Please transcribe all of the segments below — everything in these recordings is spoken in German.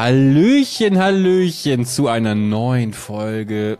Hallöchen, Hallöchen zu einer neuen Folge.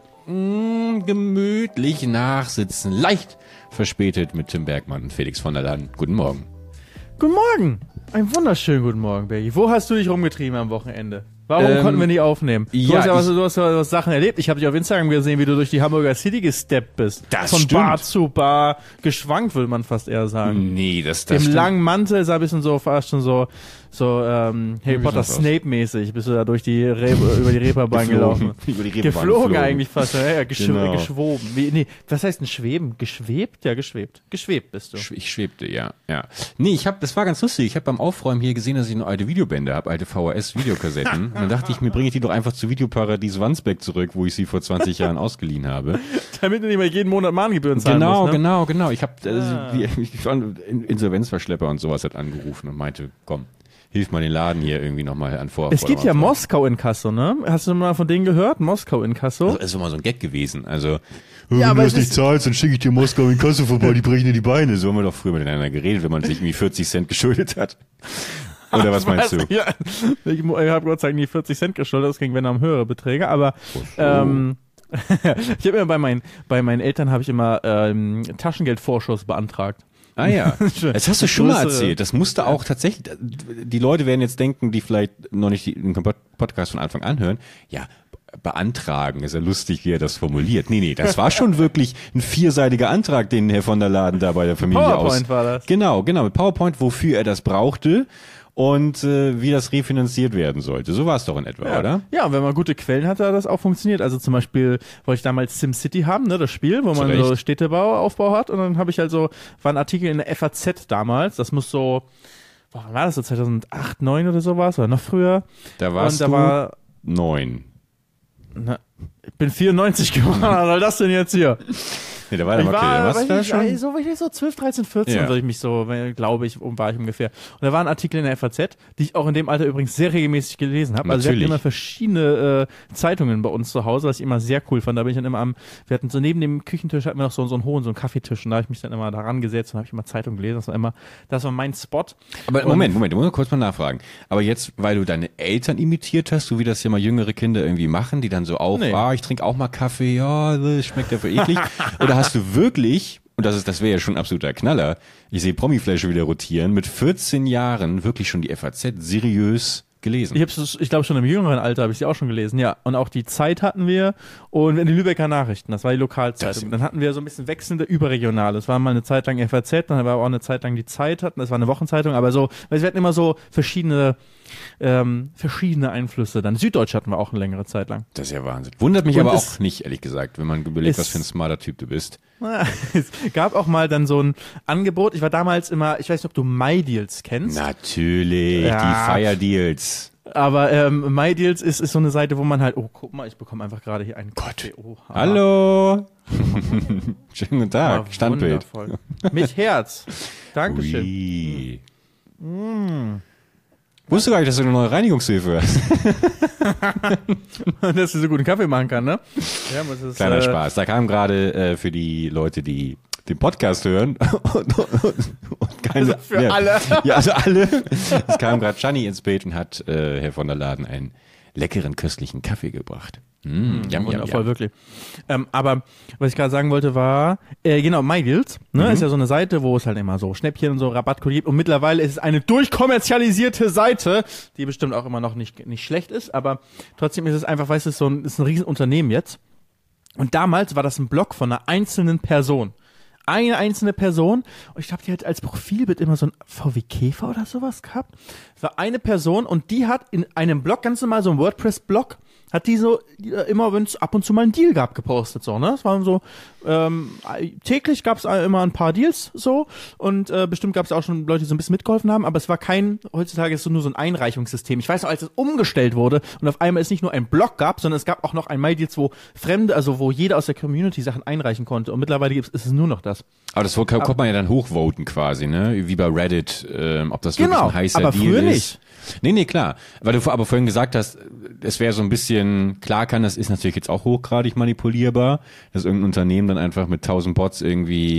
Gemütlich nachsitzen, leicht verspätet mit Tim Bergmann und Felix von der Laden. Guten Morgen. Guten Morgen. Einen wunderschönen guten Morgen, Bergi. Wo hast du dich rumgetrieben am Wochenende? Warum konnten wir nicht aufnehmen? Du hast ja Sachen erlebt. Ich habe dich auf Instagram gesehen, wie du durch die Hamburger City gesteppt bist. Das Von stimmt. Bar zu Bar geschwankt, würde man fast eher sagen. Nee, das Im stimmt. langen Mantel sah ein bisschen so fast schon so Harry Potter sieht's aus? Snape-mäßig. Bist du da durch die über die Reeperbahn gelaufen. Über die Reeperbahn Geflogen eigentlich fast. Ja, Genau. geschwoben. Was heißt denn schweben? Geschwebt? Ja, geschwebt. Geschwebt bist du. Ich schwebte, ja. Nee, das war ganz lustig. Ich habe beim Aufräumen hier gesehen, dass ich noch alte Videobände habe, alte VHS-Videokassetten. Und dann dachte ich mir, bringe ich die doch einfach zu Videoparadies Wandsbek zurück, wo ich sie vor 20 Jahren ausgeliehen habe. Damit du nicht mehr jeden Monat Mahngebühren zahlen musst, ne? Genau. Ich habe ich war ein Insolvenzverschlepper und sowas hat angerufen und meinte, komm, hilf mal den Laden hier irgendwie nochmal an Vorfall. Es gibt ja Moskau-Inkasso, ne? Hast du mal von denen gehört? Moskau-Inkasso? Das ist immer so ein Gag gewesen. Also, Ja, aber wenn du es das nicht ist- zahlst, dann schicke ich dir Moskau in Kasse vorbei, die brechen dir die Beine. So haben wir doch früher miteinander geredet, wenn man sich irgendwie 40 Cent geschuldet hat. Oder was meinst du? Ja, ich habe Gott sei Dank nie 40 Cent geschuldet, das ging wenn am höhere Beträge, aber ich habe immer bei meinen Eltern habe ich immer Taschengeldvorschuss beantragt. Ah ja, das hast du schon mal Größere- erzählt. Das musste auch tatsächlich, die Leute werden jetzt denken, die vielleicht noch nicht den Podcast von Anfang an hören, ja, beantragen, ist ja lustig, wie er das formuliert. Nee, das war schon wirklich ein vierseitiger Antrag, den Herr von der Laden da bei der Familie PowerPoint war das. Genau, mit PowerPoint, wofür er das brauchte und wie das refinanziert werden sollte. So war es doch in etwa, oder? Ja, und wenn man gute Quellen hat, hat das auch funktioniert. Also zum Beispiel wollte ich damals SimCity haben, ne, das Spiel, wo man Recht. so Städtebauaufbau hat. Und dann habe ich halt so, war ein Artikel in der FAZ damals, das muss so, wann war das so, 2008, 2009 oder sowas, oder noch früher. Da warst und da du war, 9. ich bin 94 geworden, was soll das denn jetzt hier? Nee, da war der Ich war, was da schon? so 12, 13, 14 Ja. würde ich mich so, glaube ich, war ich ungefähr. Und da war ein Artikel in der FAZ, die ich auch in dem Alter übrigens sehr regelmäßig gelesen habe. Also wir hatten Natürlich. immer verschiedene Zeitungen bei uns zu Hause, was ich immer sehr cool fand. Da bin ich dann immer wir hatten so neben dem Küchentisch hatten wir noch so einen hohen, so einen Kaffeetisch. Und da habe ich mich dann immer daran gesetzt und habe ich immer Zeitung gelesen. Das war mein Spot. Aber Moment, du musst kurz mal nachfragen. Aber jetzt, weil du deine Eltern imitiert hast, so wie das ja mal jüngere Kinder irgendwie machen, die dann so auch, Nee. ich trinke auch mal Kaffee, ja, das schmeckt ja für eklig. Oder hast du wirklich, und das wäre ja schon ein absoluter Knaller, ich sehe Promiflasche wieder rotieren, mit 14 Jahren wirklich schon die FAZ seriös gelesen? Ich glaube schon im jüngeren Alter habe ich sie auch schon gelesen, ja. Und auch die Zeit hatten wir und die Lübecker Nachrichten, das war die Lokalzeitung. Dann hatten wir so ein bisschen wechselnde überregionale. Es war mal eine Zeit lang FAZ, dann war auch eine Zeit lang die Zeit das war eine Wochenzeitung, aber so, weil wir hatten immer so verschiedene Einflüsse. Dann Süddeutsch hatten wir auch eine längere Zeit lang. Das ist ja Wahnsinn. Wundert mich Und aber es- auch nicht, ehrlich gesagt, wenn man überlegt, es- was für ein smarter Typ du bist. Es gab auch mal dann so ein Angebot. Ich war damals immer, ich weiß nicht, ob du MyDeals kennst. Natürlich, Ja. die Fire Deals. Aber MyDeals ist so eine Seite, wo man halt, oh, guck mal, ich bekomme einfach gerade hier einen Kaffee. Oha. Hallo. Schönen guten Tag, Ah, Standbild. wundervoll. Mit Herz. Dankeschön. Ui. Wusste gar nicht, dass du eine neue Reinigungshilfe hast. Dass du so guten Kaffee machen kann, ne? Ja, aber das ist, Kleiner Spaß. Da kam gerade für die Leute, die den Podcast hören und keine, Also für alle. Ja, also alle. Es kam gerade Gianni ins Bild und hat Herr von der Laden einen leckeren, köstlichen Kaffee gebracht. Wundervoll, wirklich. Aber was ich gerade sagen wollte war, genau, MyDeals, ne, ist ja so eine Seite, wo es halt immer so Schnäppchen und so Rabattcode gibt und mittlerweile ist es eine durchkommerzialisierte Seite, die bestimmt auch immer noch nicht schlecht ist, aber trotzdem ist es einfach, weißt du, ist ein Riesenunternehmen jetzt. Und damals war das ein Blog von einer einzelnen Person. Eine einzelne Person, und ich glaube, die hat als Profilbild immer so ein VW Käfer oder sowas gehabt. Es war eine Person und die hat in einem Blog, ganz normal so ein WordPress-Blog, hat die so immer, wenn es ab und zu mal einen Deal gab, gepostet, so, ne? Es waren so, täglich gab es immer ein paar Deals, so, und bestimmt gab es auch schon Leute, die so ein bisschen mitgeholfen haben, aber es war heutzutage ist so nur so ein Einreichungssystem. Ich weiß noch, als es umgestellt wurde und auf einmal es nicht nur ein Blog gab, sondern es gab auch noch ein MyDeals, wo Fremde, also wo jeder aus der Community Sachen einreichen konnte, und mittlerweile ist es nur noch das. Aber das konnte man ja dann hochvoten quasi, ne? Wie bei Reddit, ob das wirklich ein heißer aber Deal früher ist. nicht. Nee, klar. Weil du aber vorhin gesagt hast, es wäre so ein bisschen, klar das ist natürlich jetzt auch hochgradig manipulierbar, dass irgendein Unternehmen dann einfach mit 1000 Bots irgendwie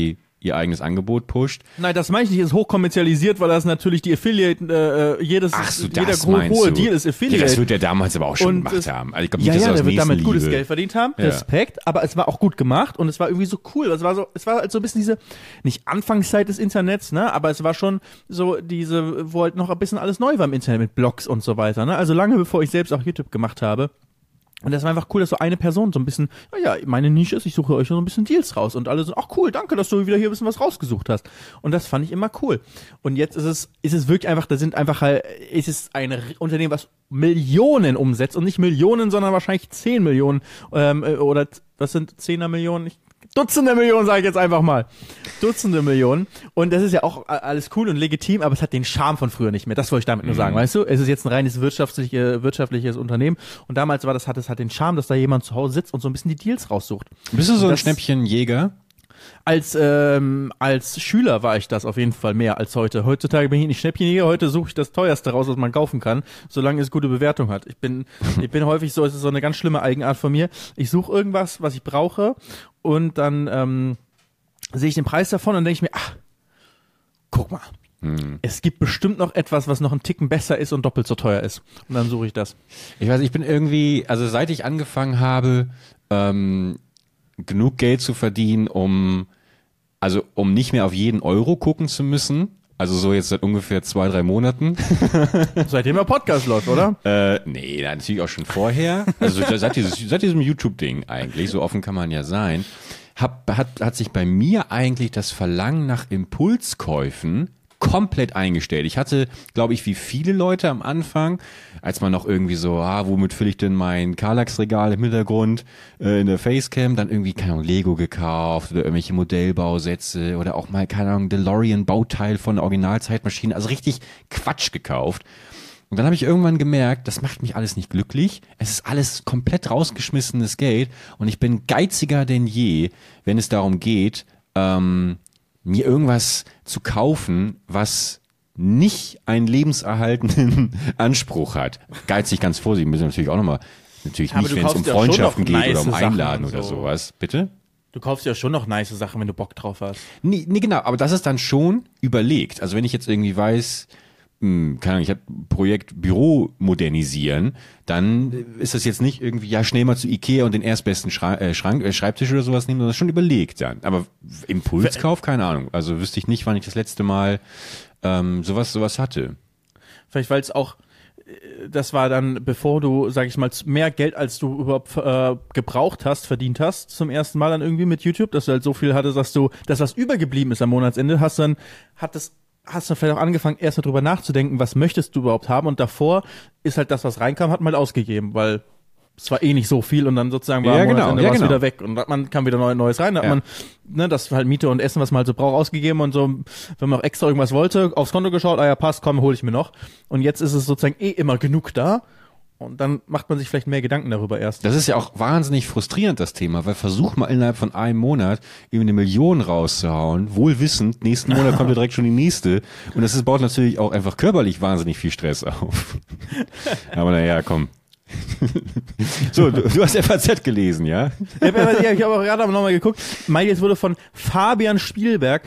ihr eigenes Angebot pusht. Nein, das meine ich nicht, ist hochkommerzialisiert, weil das natürlich die Affiliate, jeder hohe Deal ist Affiliate. Ja, das wird er damals aber auch schon gemacht haben. Also ich glaub, nicht, der wird damit gutes Geld verdient haben, Respekt, aber es war auch gut gemacht und es war irgendwie so cool. Es war halt so ein bisschen diese, nicht Anfangszeit des Internets, ne, aber es war schon so diese, wo halt noch ein bisschen alles neu war im Internet mit Blogs und so weiter, ne, also lange bevor ich selbst auch YouTube gemacht habe. Und das war einfach cool, dass so eine Person so ein bisschen, meine Nische ist, ich suche euch so ein bisschen Deals raus. Und alle so, ach cool, danke, dass du wieder hier ein bisschen was rausgesucht hast. Und das fand ich immer cool. Und jetzt ist es wirklich einfach, es ist ein Unternehmen, was Millionen umsetzt. Und nicht Millionen, sondern wahrscheinlich 10 Millionen, oder was sind 10er Millionen? Dutzende Millionen, sage ich jetzt einfach mal. Dutzende Millionen. Und das ist ja auch alles cool und legitim, aber es hat den Charme von früher nicht mehr. Das wollte ich damit nur sagen, weißt du? Es ist jetzt ein reines wirtschaftliches Unternehmen. Und damals hat es den Charme, dass da jemand zu Hause sitzt und so ein bisschen die Deals raussucht. Bist du so ein Schnäppchenjäger? Als Schüler war ich das auf jeden Fall mehr als heute. Heutzutage bin ich nicht Schnäppchenjäger, heute suche ich das teuerste raus, was man kaufen kann, solange es gute Bewertung hat. Ich bin häufig so, es ist so eine ganz schlimme Eigenart von mir. Ich suche irgendwas, was ich brauche und dann sehe ich den Preis davon und denke ich mir, guck mal, es gibt bestimmt noch etwas, was noch einen Ticken besser ist und doppelt so teuer ist. Und dann suche ich das. Ich weiß, ich bin irgendwie, also seit ich angefangen habe, genug Geld zu verdienen, um nicht mehr auf jeden Euro gucken zu müssen. Also so jetzt seit ungefähr 2-3 Monaten. Seitdem der Podcast läuft, oder? Nee, natürlich auch schon vorher. Also seit diesem YouTube-Ding eigentlich, so offen kann man ja sein, hat sich bei mir eigentlich das Verlangen nach Impulskäufen komplett eingestellt. Ich hatte, glaube ich, wie viele Leute am Anfang, als man noch irgendwie so, womit fülle ich denn mein Kallax-Regal im Hintergrund in der Facecam, dann irgendwie, keine Ahnung, Lego gekauft oder irgendwelche Modellbausätze oder auch mal, keine Ahnung, DeLorean-Bauteil von der Originalzeitmaschine, also richtig Quatsch gekauft. Und dann habe ich irgendwann gemerkt, das macht mich alles nicht glücklich. Es ist alles komplett rausgeschmissenes Geld und ich bin geiziger denn je, wenn es darum geht, mir irgendwas zu kaufen, was nicht einen lebenserhaltenden Anspruch hat. Geizig, ganz vorsichtig, müssen wir natürlich auch nochmal, natürlich nicht, wenn es um Freundschaften geht oder um Einladen oder sowas. Bitte? Du kaufst ja schon noch nice Sachen, wenn du Bock drauf hast. Nee, genau, aber das ist dann schon überlegt. Also wenn ich jetzt irgendwie weiß, keine Ahnung, ich habe Projekt Büro modernisieren, dann ist das jetzt nicht irgendwie, schnell mal zu Ikea und den erstbesten Schreibtisch oder sowas nehmen, sondern das ist schon überlegt dann. Aber Impulskauf, keine Ahnung. Also wüsste ich nicht, wann ich das letzte Mal sowas hatte. Vielleicht, weil es auch, das war dann, bevor du, sag ich mal, mehr Geld, als du überhaupt gebraucht hast, verdient hast, zum ersten Mal dann irgendwie mit YouTube, dass du halt so viel hattest, dass du, das was übergeblieben ist am Monatsende, hast du vielleicht auch angefangen, erst mal drüber nachzudenken, was möchtest du überhaupt haben, und davor ist halt das, was reinkam, hat man halt ausgegeben, weil es war eh nicht so viel und dann sozusagen war am Monatsende was wieder weg und man kam wieder Neues rein, da hat man, das halt Miete und Essen, was man halt so braucht, ausgegeben und so, wenn man auch extra irgendwas wollte, aufs Konto geschaut, passt, komm, hol ich mir noch, und jetzt ist es sozusagen immer genug da. Und dann macht man sich vielleicht mehr Gedanken darüber erst. Das ist ja auch wahnsinnig frustrierend, das Thema, weil versuch mal innerhalb von einem Monat irgendwie 1 Million rauszuhauen, wohl wissend, nächsten Monat kommt ja direkt schon die nächste. Und das baut natürlich auch einfach körperlich wahnsinnig viel Stress auf. Aber naja, komm. So, du hast FAZ gelesen, ja? Ich habe auch gerade nochmal geguckt. Jetzt wurde von Fabian Spielberg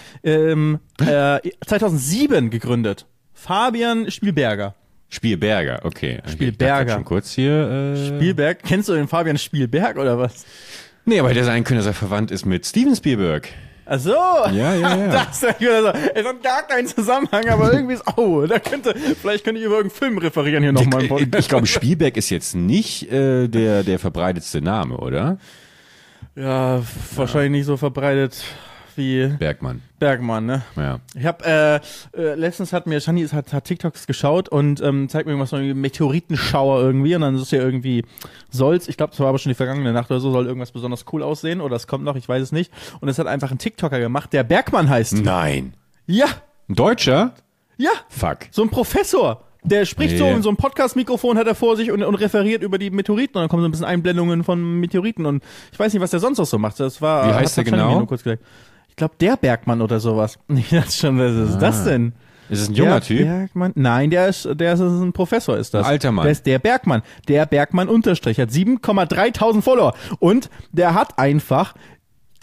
2007 gegründet. Fabian Spielberger, okay. Spielberger. Schon kurz hier. Spielberg, kennst du den Fabian Spielberg oder was? Nee, aber der sein könnte, dass er verwandt ist mit Steven Spielberg. Ach so. Ja. Das ist es hat gar keinen Zusammenhang, aber irgendwie ist, vielleicht könnte ich über irgendeinen Film referieren hier nochmal im Podcast. Ich glaube, Spielberg ist jetzt nicht der verbreitetste Name, oder? Ja, wahrscheinlich nicht so verbreitet wie Bergmann, ne? Ja. Ich habe letztens hat Shani hat TikToks geschaut und zeigt mir irgendwas von Meteoritenschauer irgendwie, und dann ist es ja irgendwie ich glaube, das war aber schon die vergangene Nacht oder so, soll irgendwas besonders cool aussehen oder es kommt noch, ich weiß es nicht. Und es hat einfach ein TikToker gemacht, der Bergmann heißt. Nein. Ja. Ein Deutscher? Ja. Fuck. So ein Professor. Der spricht so in so einem Podcast-Mikrofon, hat er vor sich und referiert über die Meteoriten, und dann kommen so ein bisschen Einblendungen von Meteoriten, und ich weiß nicht, was der sonst noch so macht. Das war. Wie heißt der genau? Nur kurz gesagt. Ich glaube, der Bergmann oder sowas. Was ist das denn? Ist es ein junger Typ? Bergmann? Nein, der ist ein Professor, ist das. Ein alter Mann. Der ist der Bergmann. Der Bergmann _ hat 7,3 Follower. Und der hat einfach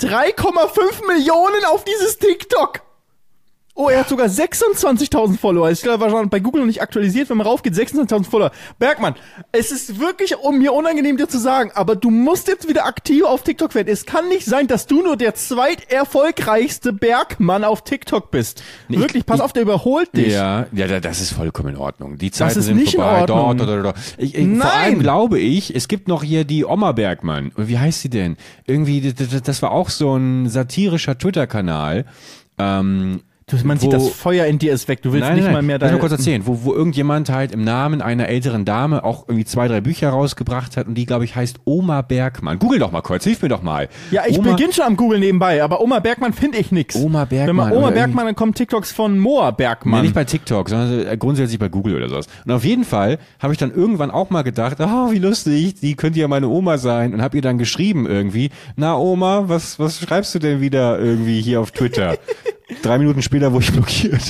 3,5 Millionen auf dieses TikTok. Oh, er hat sogar 26.000 Follower. Ich glaube, wahrscheinlich bei Google noch nicht aktualisiert, wenn man raufgeht, 26.000 Follower. Bergmann, es ist wirklich mir unangenehm, dir zu sagen, aber du musst jetzt wieder aktiv auf TikTok werden. Es kann nicht sein, dass du nur der zweiterfolgreichste Bergmann auf TikTok bist. Wirklich, pass auf, der überholt dich. Ja, das ist vollkommen in Ordnung. Die Zeiten ist sind nicht vorbei. in Ordnung. Dort. Vor allem glaube ich, es gibt noch hier die Oma Bergmann. Wie heißt sie denn? Irgendwie, das war auch so ein satirischer Twitter-Kanal. Man sieht, das Feuer in dir ist weg. Du willst nicht mal mehr da. Ich will nur kurz erzählen, wo irgendjemand halt im Namen einer älteren Dame auch irgendwie 2, 3 Bücher rausgebracht hat und die, glaube ich, heißt Oma Bergmann. Google doch mal kurz, hilf mir doch mal. Ja, ich beginne schon am Google nebenbei, aber Oma Bergmann finde ich nix. Oma Bergmann. Wenn man Oma Bergmann, dann kommen TikToks von Moa Bergmann. Nee, nicht bei TikTok, sondern grundsätzlich bei Google oder sowas. Und auf jeden Fall habe ich dann irgendwann auch mal gedacht, wie lustig, die könnte ja meine Oma sein und habe ihr dann geschrieben irgendwie, na Oma, was schreibst du denn wieder irgendwie hier auf Twitter? 3 Minuten später wurde ich blockiert.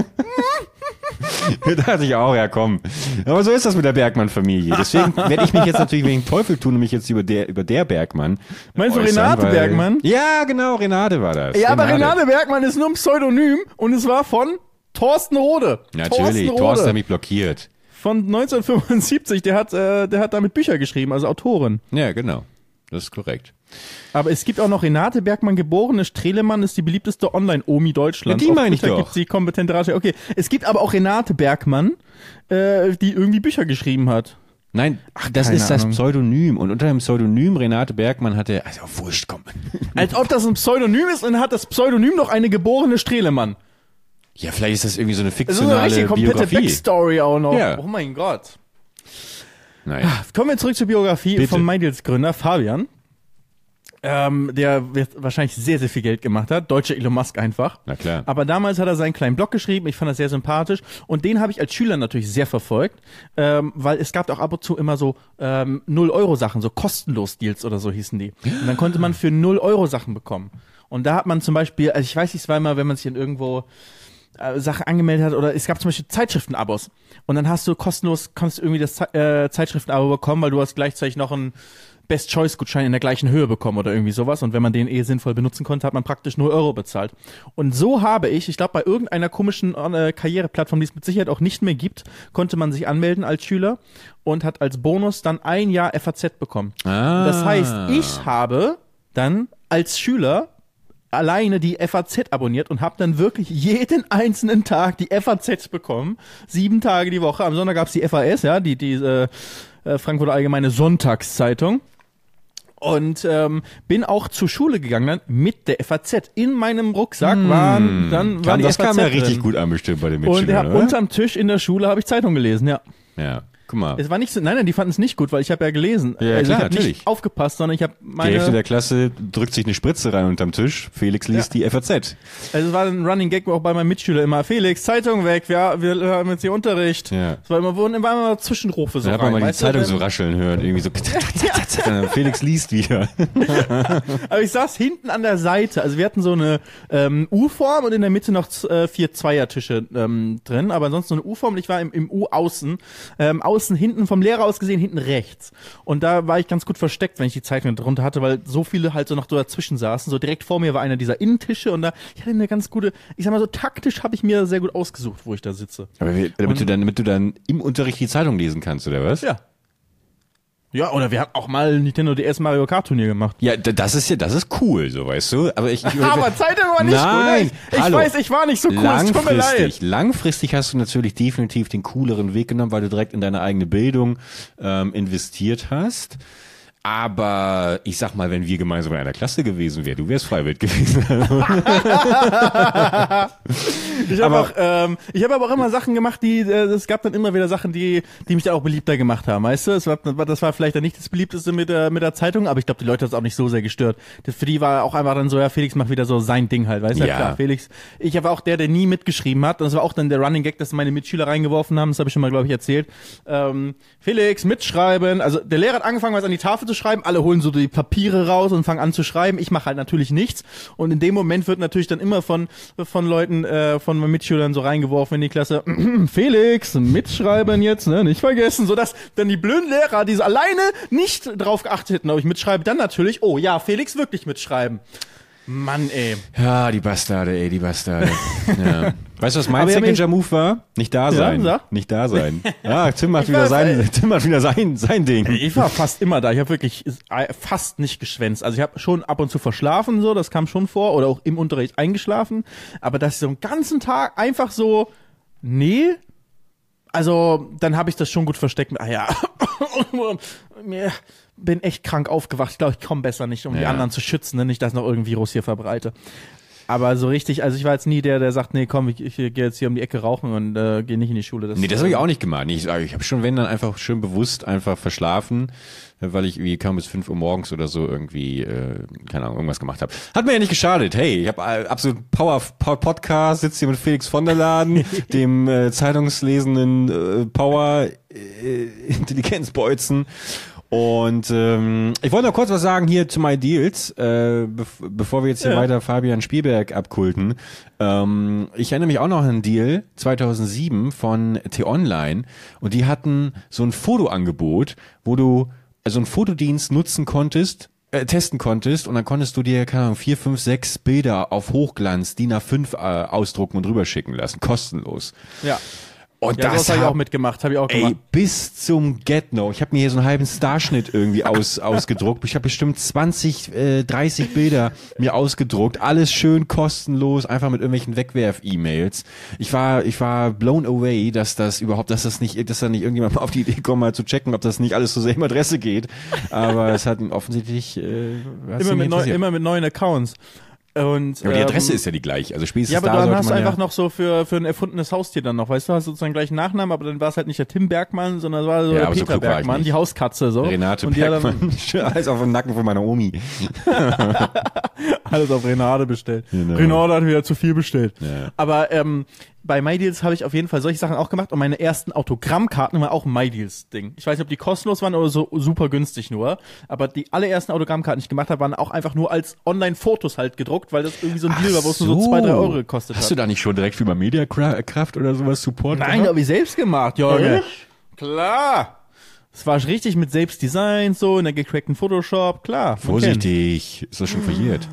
Da dachte ich auch, ja komm. Aber so ist das mit der Bergmann-Familie. Deswegen werde ich mich jetzt natürlich wegen Teufel tun und mich jetzt über der Bergmann. Meinst du Renate Bergmann? Ja, genau, Renate war das. Ja, aber Renate Bergmann ist nur ein Pseudonym und es war von Thorsten Rode. Natürlich, Thorsten hat mich blockiert. Von 1975, der hat damit Bücher geschrieben, also Autorin. Ja, genau. Das ist korrekt. Aber es gibt auch noch Renate Bergmann, geborene Strehlemann, ist die beliebteste Online-Omi Deutschlands. Ja, die meine ich doch. Gibt sie kompetente Ratschläge. Okay, es gibt aber auch Renate Bergmann, die irgendwie Bücher geschrieben hat. Nein, das ist das Pseudonym. Und unter dem Pseudonym Renate Bergmann hat er, also wurscht, komm. Als ob das ein Pseudonym ist und hat das Pseudonym noch eine geborene Strehlemann. Ja, vielleicht ist das irgendwie so eine Das fiktionale ist eine richtig komplette Biografie. Backstory auch noch. Ja. Oh mein Gott. Naja. Kommen wir zurück zur Biografie vom MyDeals-Gründer Fabian. Der wahrscheinlich sehr, sehr viel Geld gemacht hat. Deutscher Elon Musk einfach. Na klar. Aber damals hat er seinen kleinen Blog geschrieben. Ich fand das sehr sympathisch. Und den habe ich als Schüler natürlich sehr verfolgt. Weil es gab auch ab und zu immer so 0-Euro-Sachen, so kostenlos Deals oder so hießen die. Und dann konnte man für 0 € Sachen bekommen. Und da hat man zum Beispiel, also ich weiß nicht, es war immer, wenn man sich in irgendwo Sache angemeldet hat, oder es gab zum Beispiel Zeitschriftenabos. Und dann hast du konntest irgendwie das Zeitschriftenabo bekommen, weil du hast gleichzeitig noch einen Best-Choice-Gutschein in der gleichen Höhe bekommen oder irgendwie sowas. Und wenn man den sinnvoll benutzen konnte, hat man praktisch 0 € bezahlt. Und so habe ich glaube, bei irgendeiner komischen Karriereplattform, die es mit Sicherheit auch nicht mehr gibt, konnte man sich anmelden als Schüler und hat als Bonus dann 1 Jahr FAZ bekommen. Das heißt, ich habe dann als Schüler alleine die FAZ abonniert und habe dann wirklich jeden einzelnen Tag die FAZ bekommen. 7 Tage die Woche. Am Sonntag gab es die FAS, ja, die Frankfurter Allgemeine Sonntagszeitung. Und bin auch zur Schule gegangen dann mit der FAZ. In meinem Rucksack war die FAZ Das kam ja richtig drin. gut an bestimmt bei den Mitschülern, Und unterm Tisch in der Schule habe ich Zeitung gelesen, ja. Ja, guck mal. Es war nicht so, nein, die fanden es nicht gut, weil ich habe ja gelesen. Ja, also klar, ich habe natürlich. nicht aufgepasst, sondern ich habe Die Hälfte der Klasse drückt sich eine Spritze rein unterm Tisch. Felix liest die FAZ. Also es war ein Running Gag auch bei meinen Mitschülern immer. Felix, Zeitung weg, wir haben jetzt hier Unterricht. Ja. Es war immer Zwischenrufe so Da hat rein. man mal die weißt du, Zeitung so rascheln hören. Irgendwie so. Felix liest wieder. Aber ich saß hinten an der Seite. Also wir hatten so eine U-Form und in der Mitte noch 4 Zweiertische drin. Aber ansonsten so eine U-Form und ich war im U-Außen. Außen hinten vom Lehrer aus gesehen, hinten rechts. Und da war ich ganz gut versteckt, wenn ich die Zeitung drunter hatte, weil so viele halt so noch so dazwischen saßen. So direkt vor mir war einer dieser Innentische und ich hatte eine ganz gute, ich sag mal so taktisch habe ich mir sehr gut ausgesucht, wo ich da sitze. Aber damit du dann im Unterricht die Zeitung lesen kannst, oder was? Ja. Ja, oder wir haben auch mal Nintendo DS Mario Kart Turnier gemacht. Ja, das ist cool, so weißt du. Aber aber Zeitung war nicht nein, gut. Ich weiß, ich war nicht so cool, es tut mir leid. Langfristig hast du natürlich definitiv den cooleren Weg genommen, weil du direkt in deine eigene Bildung investiert hast. Aber ich sag mal, wenn wir gemeinsam in einer Klasse gewesen wären, du wärst Freiwild gewesen. Ich habe aber auch immer Sachen gemacht, es gab dann immer wieder Sachen, die mich dann auch beliebter gemacht haben, weißt du? Das war vielleicht dann nicht das Beliebteste mit der Zeitung, aber ich glaube, die Leute hat es auch nicht so sehr gestört. Für die war auch einfach dann so, ja, Felix macht wieder so sein Ding halt, weißt du? Ja, klar, Felix. Ich war auch der nie mitgeschrieben hat und das war auch dann der Running Gag, dass meine Mitschüler reingeworfen haben, das habe ich schon mal, glaube ich, erzählt. Felix, mitschreiben. Also der Lehrer hat angefangen, was an die Tafel zu schreiben, alle holen so die Papiere raus und fangen an zu schreiben. Ich mache halt natürlich nichts und in dem Moment wird natürlich dann immer von Leuten, von meinen Mitschülern so reingeworfen in die Klasse, Felix, mitschreiben jetzt, ne, nicht vergessen, sodass dann die blöden Lehrer, die so alleine nicht drauf geachtet hätten, ob ich mitschreibe, dann natürlich, oh ja, Felix wirklich mitschreiben. Mann, ey. Ja, die Bastarde. Ja. Weißt du, was mein Signature-Move war? Nicht da sein. Ja, nicht da sein. Ja, Tim macht wieder sein Ding. Ich war fast immer da. Ich habe wirklich fast nicht geschwänzt. Also ich habe schon ab und zu verschlafen, so, das kam schon vor. Oder auch im Unterricht eingeschlafen. Aber dass ich so einen ganzen Tag einfach so, nee. Also, dann habe ich das schon gut versteckt. Bin echt krank aufgewacht. Ich glaube, ich komme besser nicht, um die anderen zu schützen, ne? Nicht, dass noch irgendein Virus hier verbreite. Aber so richtig, also ich war jetzt nie der sagt, nee, komm, ich gehe jetzt hier um die Ecke rauchen und gehe nicht in die Schule. Das habe ich auch nicht gemacht. Ich habe schon, wenn dann einfach schön bewusst einfach verschlafen, weil ich irgendwie kaum bis 5 Uhr morgens oder so irgendwie, keine Ahnung, irgendwas gemacht habe. Hat mir ja nicht geschadet. Hey, ich habe absolut Power-Podcast, sitze hier mit Felix von der Laden, dem zeitungslesenden Power-Intelligenzbolzen. Und ich wollte noch kurz was sagen hier zu My Deals, bevor wir jetzt hier weiter Fabian Spielberg abkulten. Ich erinnere mich auch noch an einen Deal 2007 von T-Online und die hatten so ein Fotoangebot, wo du also einen Fotodienst nutzen konntest, testen konntest und dann konntest du dir, keine Ahnung, 4, 5, 6 Bilder auf Hochglanz DIN A5 ausdrucken und rüberschicken lassen, kostenlos. Ja. Und ja, das habe ich auch mitgemacht, habe ich auch gemacht. Ey, bis zum Get-No. Ich habe mir hier so einen halben Starschnitt irgendwie ausgedruckt. Ich habe bestimmt 20, 30 Bilder mir ausgedruckt. Alles schön kostenlos, einfach mit irgendwelchen Wegwerf-E-Mails. Ich war blown away, dass da nicht irgendjemand mal auf die Idee kommt, mal zu checken, ob das nicht alles zur selben Adresse geht. Aber es hat ihn offensichtlich immer mit neuen Accounts. Und, aber die Adresse ist ja die gleiche, also spätestens ja, aber da dann sollte hast du man einfach noch so für ein erfundenes Haustier dann noch, weißt du, hast sozusagen gleich einen Nachnamen, aber dann war es halt nicht der Tim Bergmann, sondern es war so der Peter Bergmann, die Hauskatze, so. Renate Bergmann, alles auf den Nacken von meiner Omi. Alles auf Renate bestellt. Genau. Renate hat wieder zu viel bestellt. Ja. Aber bei MyDeals habe ich auf jeden Fall solche Sachen auch gemacht und meine ersten Autogrammkarten waren auch ein MyDeals-Ding. Ich weiß nicht, ob die kostenlos waren oder so super günstig nur, aber die allerersten Autogrammkarten, die ich gemacht habe, waren auch einfach nur als Online-Fotos halt gedruckt, weil das irgendwie so ein Deal war, wo es nur so 2, 3 Euro gekostet hat. Hast du da nicht schon direkt für Mediakraft oder sowas Support gemacht? Nein, habe ich selbst gemacht, Junge. Klar. Es war richtig mit Selbstdesign, so in der gecrackten Photoshop, klar. Vorsichtig, ist das schon verjährt?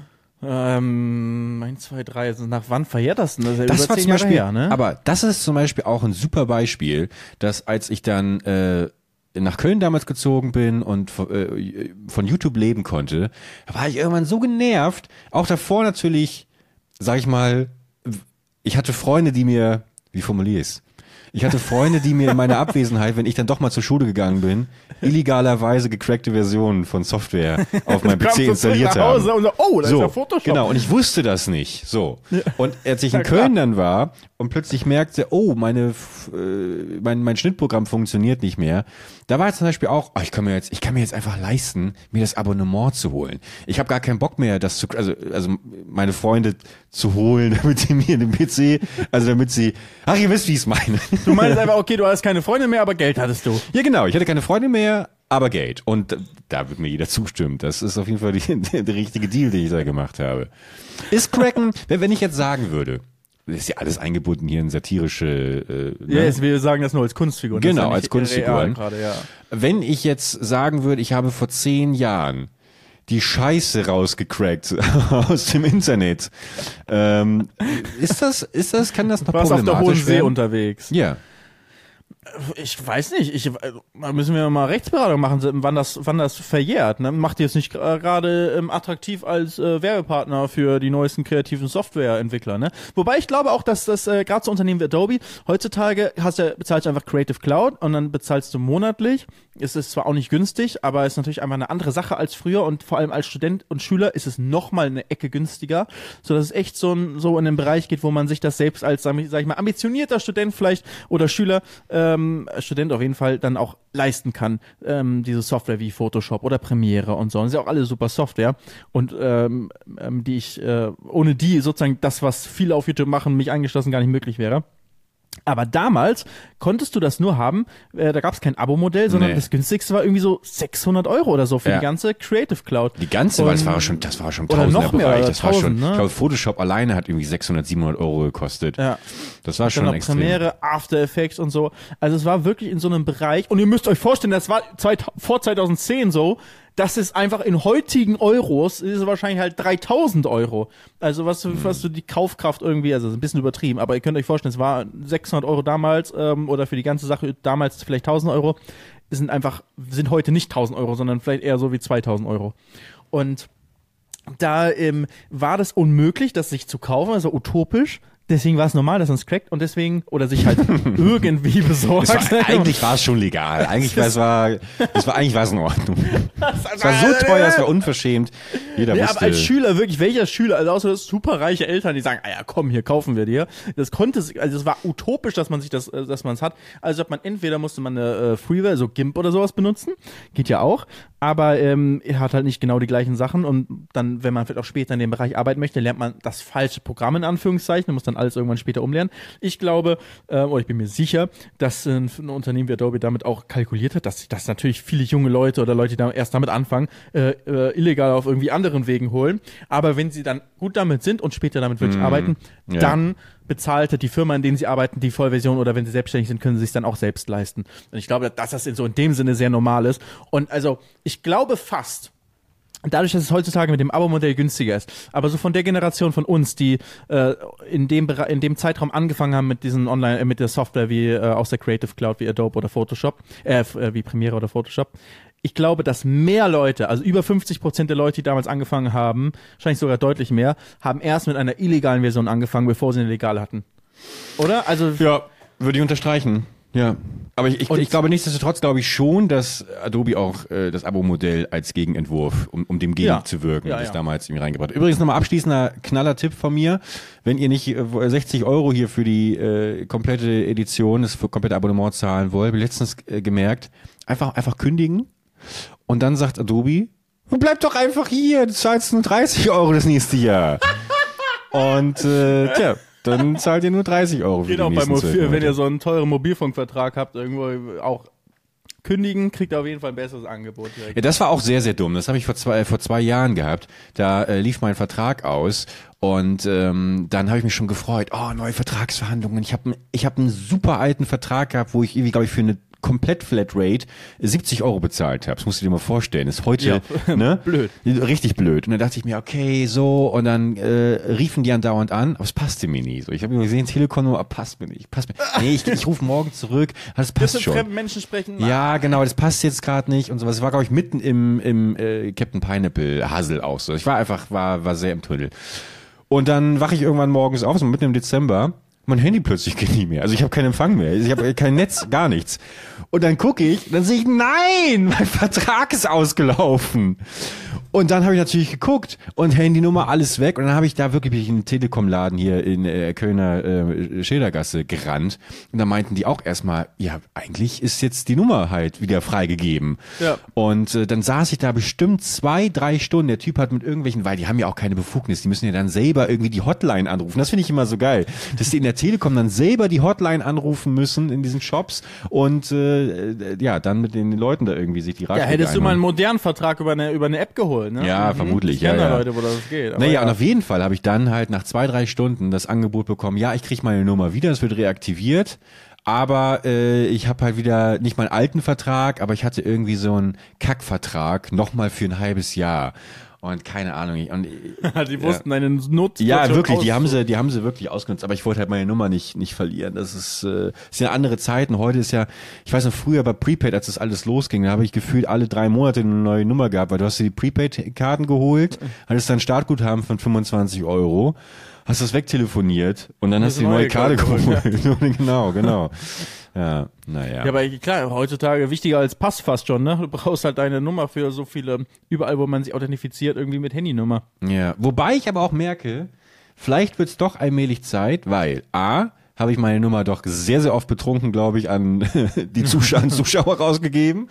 1, 2, 3, also nach wann verjährt das denn? Das ist ja das über war 10 zum Beispiel, Jahre her, ne? Aber das ist zum Beispiel auch ein super Beispiel, dass als ich dann nach Köln damals gezogen bin und von YouTube leben konnte, war ich irgendwann so genervt. Auch davor natürlich, sag ich mal, ich hatte Freunde, die mir, wie formuliere ich's? Ich hatte Freunde, die mir in meiner Abwesenheit, wenn ich dann doch mal zur Schule gegangen bin, illegalerweise gecrackte Versionen von Software auf meinem PC installiert haben. Und so, oh, das ist ja Photoshop. Genau, und ich wusste das nicht. So. Und als ich in Köln dann war und plötzlich merkte, oh, mein Schnittprogramm funktioniert nicht mehr, da war jetzt zum Beispiel auch, ich kann mir jetzt einfach leisten, mir das Abonnement zu holen. Ich habe gar keinen Bock mehr, also meine Freunde zu holen, damit sie mir den PC, damit sie, ihr wisst, wie ich es meine. Du meinst einfach, okay, du hast keine Freunde mehr, aber Geld hattest du. Ja, genau. Ich hatte keine Freunde mehr, aber Geld. Und da wird mir jeder zustimmen. Das ist auf jeden Fall der richtige Deal, den ich da gemacht habe. Ist Cracken, wenn ich jetzt sagen würde, das ist ja alles eingebunden hier in satirische... Ja, wir sagen das nur als Kunstfiguren. Genau, ja als Kunstfiguren. Ja. Wenn ich jetzt sagen würde, ich habe vor 10 Jahren die Scheiße rausgecrackt aus dem Internet. Kann das noch problematisch werden? Du warst auf der Hohen See unterwegs. Ja. Ich weiß nicht, da müssen wir mal Rechtsberatung machen, wann das verjährt, ne? Macht ihr es nicht gerade attraktiv als Werbepartner für die neuesten kreativen Softwareentwickler, ne? Wobei ich glaube auch, dass das gerade so Unternehmen wie Adobe heutzutage bezahlst du einfach Creative Cloud und dann bezahlst du monatlich. Es ist zwar auch nicht günstig, aber es ist natürlich einfach eine andere Sache als früher und vor allem als Student und Schüler ist es nochmal eine Ecke günstiger, so dass es echt so in den Bereich geht, wo man sich das selbst als, sag ich mal, ambitionierter Student vielleicht oder Schüler Student auf jeden Fall dann auch leisten kann, diese Software wie Photoshop oder Premiere und so. Und das ist ja auch alle super Software und die ich, ohne die sozusagen das, was viele auf YouTube machen, mich eingeschlossen gar nicht möglich wäre. Aber damals konntest du das nur haben, da gab es kein Abo-Modell, sondern das günstigste war irgendwie so 600 Euro oder so für die ganze Creative Cloud. Die ganze, weil das war schon Tausender-Bereich. Das war schon, ne? Ich glaube, Photoshop alleine hat irgendwie 600, 700 Euro gekostet. Ja. Das war schon extrem. Premiere, After Effects und so. Also es war wirklich in so einem Bereich, und ihr müsst euch vorstellen, das war vor 2010 so, das ist einfach in heutigen Euros, ist es wahrscheinlich halt 3.000 Euro. Also was du die Kaufkraft irgendwie, also ein bisschen übertrieben, aber ihr könnt euch vorstellen, es war 600 Euro damals oder für die ganze Sache damals vielleicht 1.000 Euro, sind heute nicht 1.000 Euro, sondern vielleicht eher so wie 2.000 Euro. Und da war das unmöglich, das sich zu kaufen, also utopisch. Deswegen war es normal, dass man es crackt und deswegen, oder sich halt irgendwie besorgt. Eigentlich war es schon legal. Eigentlich war es in Ordnung. Es war so teuer, es war unverschämt. Jeder wusste. Aber als Schüler, wirklich, welcher Schüler, also außer das superreiche Eltern, die sagen, ja komm, hier kaufen wir dir. Es war utopisch, dass man es hat. Also musste man eine Freeware, so GIMP oder sowas benutzen. Geht ja auch. Aber er hat halt nicht genau die gleichen Sachen und dann, wenn man vielleicht auch später in dem Bereich arbeiten möchte, lernt man das falsche Programm in Anführungszeichen und muss dann alles irgendwann später umlernen. Ich glaube, oder ich bin mir sicher, dass ein Unternehmen wie Adobe damit auch kalkuliert hat, dass natürlich viele junge Leute oder Leute, die erst damit anfangen, illegal auf irgendwie anderen Wegen holen. Aber wenn sie dann gut damit sind und später damit wirklich arbeiten, dann bezahlte die Firma, in denen sie arbeiten, die Vollversion oder wenn sie selbstständig sind, können sie sich dann auch selbst leisten. Und ich glaube, dass das in dem Sinne sehr normal ist. Und also, ich glaube fast, dadurch, dass es heutzutage mit dem Abo-Modell günstiger ist, aber so von der Generation von uns, die in dem Zeitraum angefangen haben mit diesen mit der Software wie aus der Creative Cloud wie Adobe oder Photoshop, wie Premiere oder Photoshop, ich glaube, dass mehr Leute, also über 50% der Leute, die damals angefangen haben, wahrscheinlich sogar deutlich mehr, haben erst mit einer illegalen Version angefangen, bevor sie eine legale hatten. Oder? Also ja, würde ich unterstreichen. Ja, aber ich glaube nichtsdestotrotz glaube ich schon, dass Adobe auch das Abo-Modell als Gegenentwurf, um dem gegenzuwirken, das damals irgendwie reingebracht hat. Übrigens nochmal abschließender Knaller-Tipp von mir, wenn ihr nicht 60 Euro hier für die komplette Edition, das für komplette Abonnement zahlen wollt, habe ich letztens gemerkt, einfach kündigen und dann sagt Adobe, bleib doch einfach hier, du zahlst nur 30 Euro das nächste Jahr. Und dann zahlt ihr nur 30 Euro für die nächsten 12 Monate. Wenn ihr so einen teuren Mobilfunkvertrag habt, irgendwo auch kündigen, kriegt ihr auf jeden Fall ein besseres Angebot. Direkt. Ja, das war auch sehr, sehr dumm. Das habe ich vor 2 Jahren gehabt. Da lief mein Vertrag aus und dann habe ich mich schon gefreut. Oh, neue Vertragsverhandlungen. Ich hab einen super alten Vertrag gehabt, wo ich irgendwie, glaube ich, für eine komplett Flatrate 70 Euro bezahlt habe. Das musst du dir mal vorstellen. Das ist heute blöd. Richtig blöd. Und dann dachte ich mir, okay, so, und dann riefen die andauernd an, aber es passte mir nie. So, ich habe gesehen, Telekom, passt mir nicht. Nee, ich rufe morgen zurück, das passt schon. Fremden Menschen sprechen. Ja, genau, das passt jetzt gerade nicht und sowas. Es war, glaube ich, mitten im Captain Pineapple Hassel auch so. Ich war sehr im Tunnel. Und dann wache ich irgendwann morgens auf, so mitten im Dezember. Mein Handy plötzlich geht nicht mehr. Also ich habe keinen Empfang mehr. Ich habe kein Netz, gar nichts. Und dann gucke ich, dann sehe ich, nein, mein Vertrag ist ausgelaufen. Und dann habe ich natürlich geguckt und Handynummer, alles weg. Und dann habe ich da wirklich in den Telekom-Laden hier in Kölner Schildergasse gerannt. Und da meinten die auch erstmal, ja, eigentlich ist jetzt die Nummer halt wieder freigegeben. Ja. Und dann saß ich da bestimmt 2-3 Stunden. Der Typ hat mit irgendwelchen, weil die haben ja auch keine Befugnis, die müssen ja dann selber irgendwie die Hotline anrufen. Das finde ich immer so geil, dass die in der Telekom dann selber die Hotline anrufen müssen in diesen Shops und dann mit den Leuten da irgendwie sich die Ratschläge hättest du mal einen modernen Vertrag über eine App geholt. Ne? Ja, vermutlich. Ich kenne da Leute, wo das geht. Naja, und auf jeden Fall habe ich dann halt nach 2-3 Stunden das Angebot bekommen, ja, ich kriege meine Nummer wieder, es wird reaktiviert, aber ich habe halt wieder nicht meinen alten Vertrag, aber ich hatte irgendwie so einen Kackvertrag nochmal für ein halbes Jahr. Und keine Ahnung. Die wussten einen Nutzen. Ja, wirklich, die haben sie wirklich ausgenutzt. Aber ich wollte halt meine Nummer nicht verlieren. Das ist ja andere Zeiten. Heute ist ja, ich weiß noch, früher bei Prepaid, als das alles losging, da habe ich gefühlt alle 3 Monate eine neue Nummer gehabt, weil du hast dir die Prepaid-Karten geholt, hattest dann Startguthaben von 25 Euro, hast das wegtelefoniert und dann hast du die neue Karte geholt. Ja. Genau. Ja, naja. Ja, aber klar, heutzutage wichtiger als Pass fast schon, ne? Du brauchst halt deine Nummer für so viele, überall, wo man sich authentifiziert, irgendwie mit Handynummer. Ja, wobei ich aber auch merke, vielleicht wird's doch allmählich Zeit, weil habe ich meine Nummer doch sehr, sehr oft betrunken, glaube ich, an die Zuschauer rausgegeben.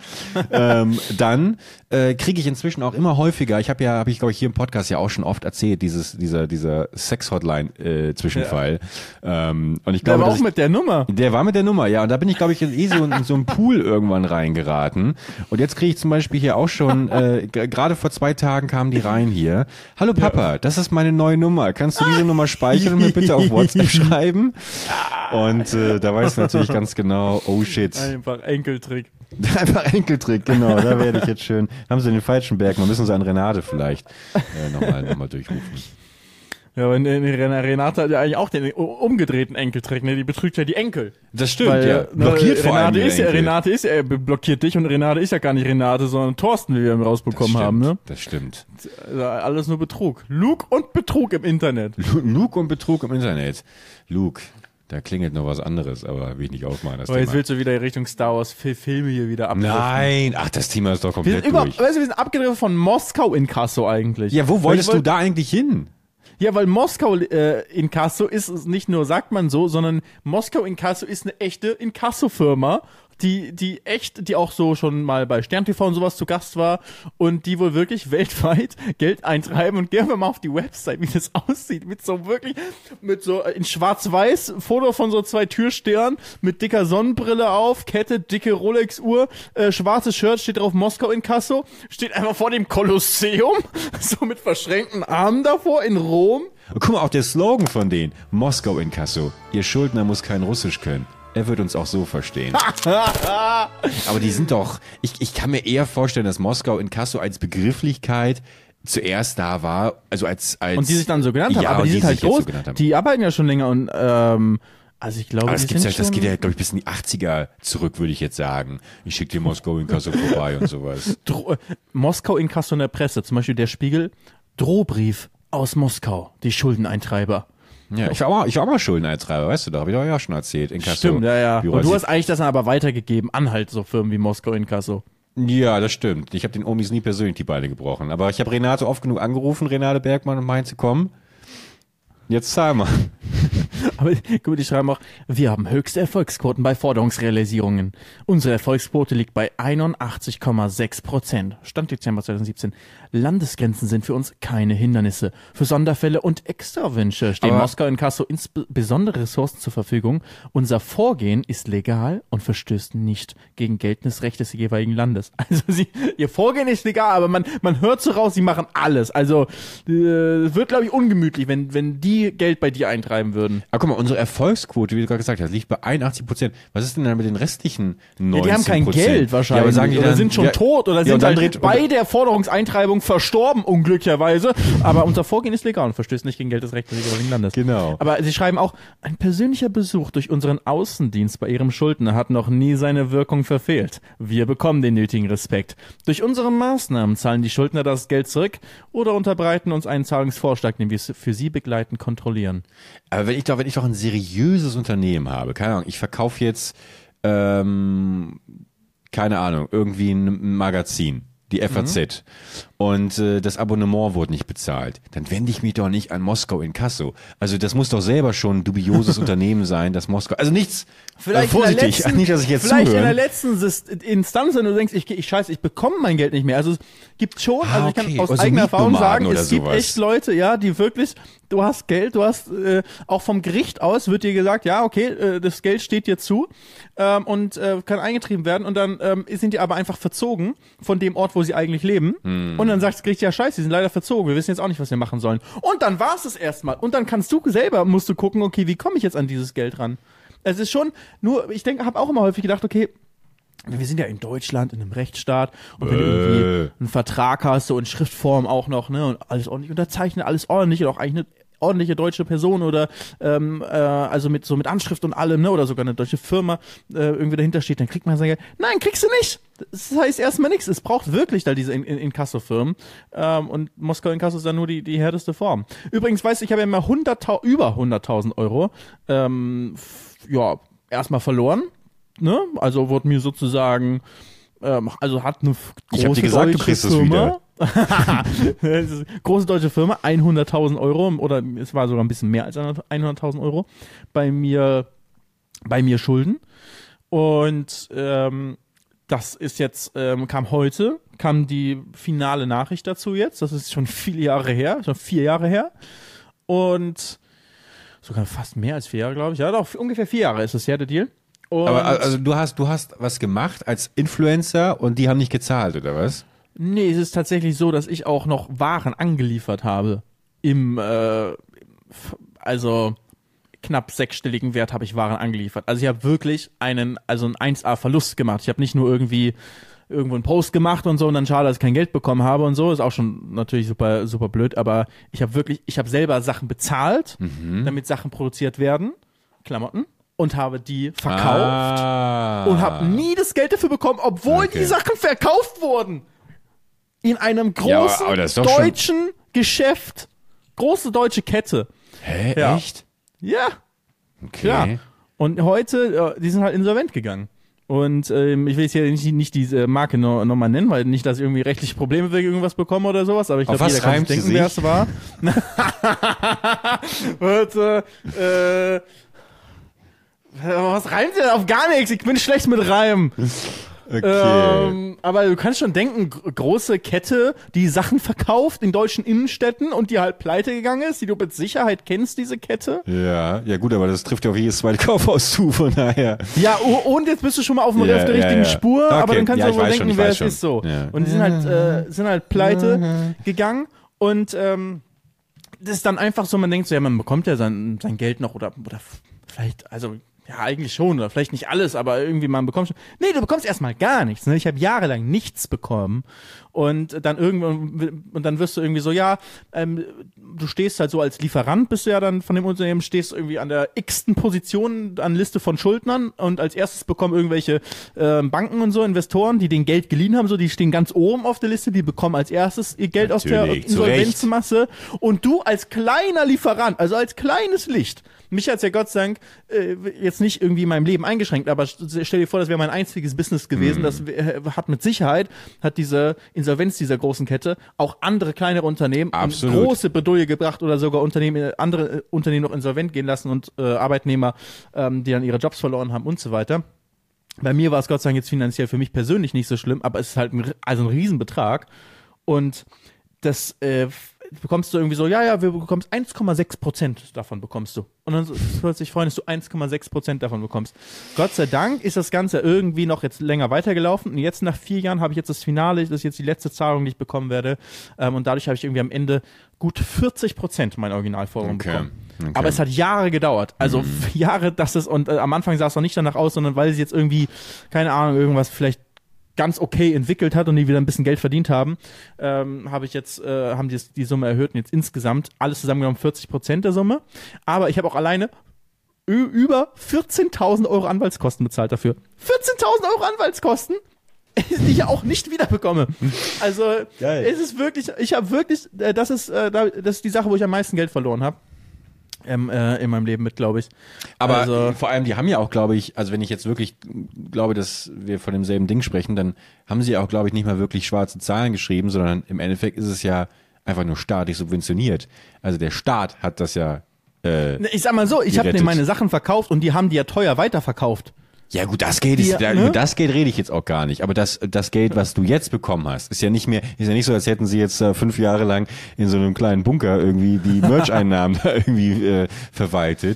Dann kriege ich inzwischen auch immer häufiger, habe ich glaube ich hier im Podcast ja auch schon oft erzählt, dieser Sex-Hotline-Zwischenfall. Ja. Und ich glaube, der war auch mit der Nummer. Der war mit der Nummer, ja. Und da bin ich, glaube ich, in so einen Pool irgendwann reingeraten. Und jetzt kriege ich zum Beispiel hier auch schon, gerade vor 2 Tagen kamen die rein hier. Hallo Papa, das ist meine neue Nummer. Kannst du diese Nummer speichern und mir bitte auf WhatsApp schreiben? Und da weißt du natürlich ganz genau, oh shit. Einfach Enkeltrick. Einfach Enkeltrick, genau. Da werde ich jetzt schön. Haben sie den falschen Berg, man müssen sie an Renate vielleicht nochmal durchrufen. Ja, aber Renate hat ja eigentlich auch den umgedrehten Enkeltrick, ne? Die betrügt ja die Enkel. Das stimmt, weil, ja. Blockiert vor allem Renate blockiert dich und Renate ist ja gar nicht Renate, sondern Thorsten, wie wir ihn rausbekommen haben, ne? Das stimmt. Alles nur Betrug. Lug und Betrug im Internet. Lug und Betrug im Internet. Lug. Da klingelt noch was anderes, aber will ich nicht aufmachen. Aber jetzt willst du wieder Richtung Star Wars Filme hier wieder abdriften. Nein, ach, das Thema ist doch komplett durch. Weißt du, wir sind abgedriftet von Moskau in Kasso eigentlich. Ja, wo wolltest du da eigentlich hin? Ja, weil Moskau Inkasso ist nicht nur, sagt man so, sondern Moskau Inkasso ist eine echte Inkasso-Firma, die auch so schon mal bei Stern TV und sowas zu Gast war und die wohl wirklich weltweit Geld eintreiben. Und gehen wir mal auf die Website, wie das aussieht, mit so in schwarz-weiß Foto von so 2 Türstern, mit dicker Sonnenbrille auf, Kette, dicke Rolex-Uhr, schwarzes Shirt, steht drauf Moskau Inkasso, steht einfach vor dem Kolosseum, so mit verschränkten Armen davor in Rom. Guck mal, auch der Slogan von denen, Moskau Inkasso, Ihr Schuldner muss kein Russisch können. Er wird uns auch so verstehen. Aber die sind doch, ich kann mir eher vorstellen, dass Moskau Inkasso als Begrifflichkeit zuerst da war, also als und die sich dann so genannt haben, aber die sind halt groß, so die arbeiten ja schon länger und also ich glaube, das geht ja, glaube ich, bis in die 80er zurück, würde ich jetzt sagen. Ich schicke dir Moskau Inkasso vorbei und sowas. Moskau Inkasso in der Presse, zum Beispiel der Spiegel, Drohbrief aus Moskau, die Schuldeneintreiber. Ja, ich war auch mal Schuldeneintreiber, weißt du, da habe ich doch ja schon erzählt. Inkasso. Stimmt, ja. Und du hast eigentlich das dann aber weitergegeben an halt so Firmen wie Moskau Inkasso. Ja, das stimmt. Ich habe den Omis nie persönlich die Beine gebrochen. Aber ich habe Renate oft genug angerufen, Renate Bergmann, und meinte, komm, jetzt zahl mal. Aber gut, die schreiben auch, wir haben höchste Erfolgsquoten bei Forderungsrealisierungen. Unsere Erfolgsquote liegt bei 81,6%. Stand Dezember 2017. Landesgrenzen sind für uns keine Hindernisse. Für Sonderfälle und Extrawünsche stehen Moskau Inkasso insbesondere Ressourcen zur Verfügung. Unser Vorgehen ist legal und verstößt nicht gegen geltendes Recht des jeweiligen Landes. Also ihr Vorgehen ist legal, aber man hört so raus, sie machen alles. Also wird, glaube ich, ungemütlich, wenn die Geld bei dir eintreiben würden. Aber guck mal, unsere Erfolgsquote, wie du gerade gesagt hast, liegt bei 81%. Was ist denn dann mit den restlichen 19%? Ja, die haben kein Geld wahrscheinlich. Ja, aber sagen die dann, sind schon tot oder sind halt bei der Forderungseintreibung verstorben, unglücklicherweise. Aber unser Vorgehen ist legal und verstößt nicht gegen geltendes Recht des jeweiligen Landes. Genau. Aber sie schreiben auch, ein persönlicher Besuch durch unseren Außendienst bei ihrem Schuldner hat noch nie seine Wirkung verfehlt. Wir bekommen den nötigen Respekt. Durch unsere Maßnahmen zahlen die Schuldner das Geld zurück oder unterbreiten uns einen Zahlungsvorschlag, den wir für sie begleiten, kontrollieren. Aber wenn ich doch ein seriöses Unternehmen habe, keine Ahnung, ich verkaufe jetzt, keine Ahnung, irgendwie ein Magazin, die FAZ, und das Abonnement wurde nicht bezahlt, dann wende ich mich doch nicht an Moskau Inkasso. Also das muss doch selber schon ein dubioses Unternehmen sein, das Moskau, also nichts, vielleicht vorsichtig, nicht, dass ich jetzt vielleicht zuhören. In der letzten Instanz, wenn du denkst, ich bekomme mein Geld nicht mehr. Also es gibt schon, also ich kann aus eigener Erfahrung sagen, es gibt echt Leute, ja, die wirklich, du hast Geld, du hast auch vom Gericht aus wird dir gesagt, ja, okay, das Geld steht dir zu und kann eingetrieben werden und dann sind die aber einfach verzogen von dem Ort, wo sie eigentlich leben und dann sagt das Gericht, ja scheiße, die sind leider verzogen, wir wissen jetzt auch nicht, was wir machen sollen. Und dann war es das erstmal und dann musst du gucken, okay, wie komme ich jetzt an dieses Geld ran? Es ist schon, nur, ich denke, habe auch immer häufig gedacht, okay, wir sind ja in Deutschland, in einem Rechtsstaat und wenn du irgendwie einen Vertrag hast, so in Schriftform auch noch, ne, und alles ordentlich unterzeichnet, alles ordentlich und auch eigentlich eine ordentliche deutsche Person oder also mit Anschrift und allem, ne, oder sogar eine deutsche Firma irgendwie dahinter steht, dann kriegt man sein Geld. Nein, kriegst du nicht. Das heißt erstmal nichts. Es braucht wirklich da diese Inkasso-Firmen und Moskau Inkasso ist dann nur die härteste Form. Übrigens, weißt du, ich habe ja immer über 100.000 Euro erstmal verloren, ne? Also wurde mir sozusagen also hat eine große ich hab dir gesagt, du kriegst es wieder. Große deutsche Firma, 100.000 Euro oder es war sogar ein bisschen mehr als 100.000 Euro bei mir Schulden und das ist jetzt, kam die finale Nachricht dazu jetzt, das ist schon 4 Jahre her und sogar fast mehr als 4 Jahre, glaube ich, ja doch, ungefähr 4 Jahre ist das ja der Deal. Und aber also du hast was gemacht als Influencer und die haben nicht gezahlt, oder was? Nee, es ist tatsächlich so, dass ich auch noch Waren angeliefert habe also knapp sechsstelligen Wert habe ich Waren angeliefert. Also ich habe wirklich einen 1A-Verlust gemacht. Ich habe nicht nur irgendwo einen Post gemacht und so und dann schade, dass ich kein Geld bekommen habe und so. Ist auch schon natürlich super, super blöd, aber ich habe selber Sachen bezahlt, damit Sachen produziert werden, Klamotten, und habe die verkauft und habe nie das Geld dafür bekommen, obwohl die Sachen verkauft wurden. In einem großen deutschen Geschäft. Große deutsche Kette. Hä, echt? Ja. Okay. Klar. Und heute, die sind halt insolvent gegangen. Und ich will jetzt hier nicht diese Marke nochmal nennen, weil nicht, dass ich irgendwie rechtliche Probleme wegen irgendwas bekomme oder sowas, aber ich glaube, jeder kann sich denken, wer es war. Was reimt denn auf gar nichts? Ich bin schlecht mit Reimen. Okay. Aber du kannst schon denken, große Kette, die Sachen verkauft in deutschen Innenstädten und die halt pleite gegangen ist, die du mit Sicherheit kennst, diese Kette. Ja, gut, aber das trifft ja auf jedes zweite Kaufhaus zu, von daher. Ja, und jetzt bist du schon mal auf der richtigen Spur, okay. Aber dann kannst du wohl denken, wer es ist so. Ja. Und die sind halt pleite gegangen und das ist dann einfach so, man denkt so, ja, man bekommt ja sein Geld noch oder vielleicht, also ja, eigentlich schon, oder vielleicht nicht alles, aber irgendwie man bekommt schon. Nee, du bekommst erstmal gar nichts. Ne? Ich habe jahrelang nichts bekommen. Und dann dann wirst du irgendwie so, du stehst halt so als Lieferant, bist du ja dann von dem Unternehmen, stehst irgendwie an der x-ten Position an Liste von Schuldnern und als erstes bekommen irgendwelche Banken und so, Investoren, die den Geld geliehen haben, so, die stehen ganz oben auf der Liste, die bekommen als erstes ihr Geld aus der Insolvenzmasse. Und du als kleiner Lieferant, also als kleines Licht, mich hat's ja Gott sei Dank jetzt nicht irgendwie in meinem Leben eingeschränkt, aber stell dir vor, das wäre mein einziges Business gewesen. Das hat mit Sicherheit, diese Insolvenz dieser großen Kette auch andere kleinere Unternehmen in große Bredouille gebracht oder sogar andere Unternehmen noch insolvent gehen lassen und Arbeitnehmer, die dann ihre Jobs verloren haben und so weiter. Bei mir war es Gott sei Dank jetzt finanziell für mich persönlich nicht so schlimm, aber es ist halt ein Riesenbetrag und das bekommst du irgendwie so, wir bekommst 1,6% davon bekommst du. Und dann plötzlich freuen, dass du 1,6% davon bekommst. Gott sei Dank ist das Ganze irgendwie noch jetzt länger weitergelaufen. Und jetzt nach 4 Jahren habe ich jetzt das Finale, das ist jetzt die letzte Zahlung, die ich bekommen werde. Und dadurch habe ich irgendwie am Ende gut 40% meiner Originalforderung bekommen. Okay. Aber es hat Jahre gedauert. Also Jahre, und am Anfang sah es noch nicht danach aus, sondern weil sie jetzt irgendwie, keine Ahnung, irgendwas vielleicht ganz okay entwickelt hat und die wieder ein bisschen Geld verdient haben, haben die Summe erhöht und jetzt insgesamt alles zusammengenommen 40% der Summe. Aber ich habe auch alleine über 14.000 Euro Anwaltskosten bezahlt dafür. 14.000 Euro Anwaltskosten, die ich auch nicht wiederbekomme. Also es ist wirklich, das ist die Sache, wo ich am meisten Geld verloren habe. In meinem Leben mit, glaube ich. Aber vor allem, die haben ja auch, glaube ich, also wenn ich jetzt wirklich glaube, dass wir von demselben Ding sprechen, dann haben sie auch, glaube ich, nicht mal wirklich schwarze Zahlen geschrieben, sondern im Endeffekt ist es ja einfach nur staatlich subventioniert. Also der Staat hat das ja ich sag mal so, ich habe denen meine Sachen verkauft und die haben die ja teuer weiterverkauft. Ja gut, das Geld über das Geld rede ich jetzt auch gar nicht. Aber das Geld, was du jetzt bekommen hast, ist ja nicht so, als hätten sie jetzt 5 Jahre lang in so einem kleinen Bunker irgendwie die Merch-Einnahmen da irgendwie verwaltet.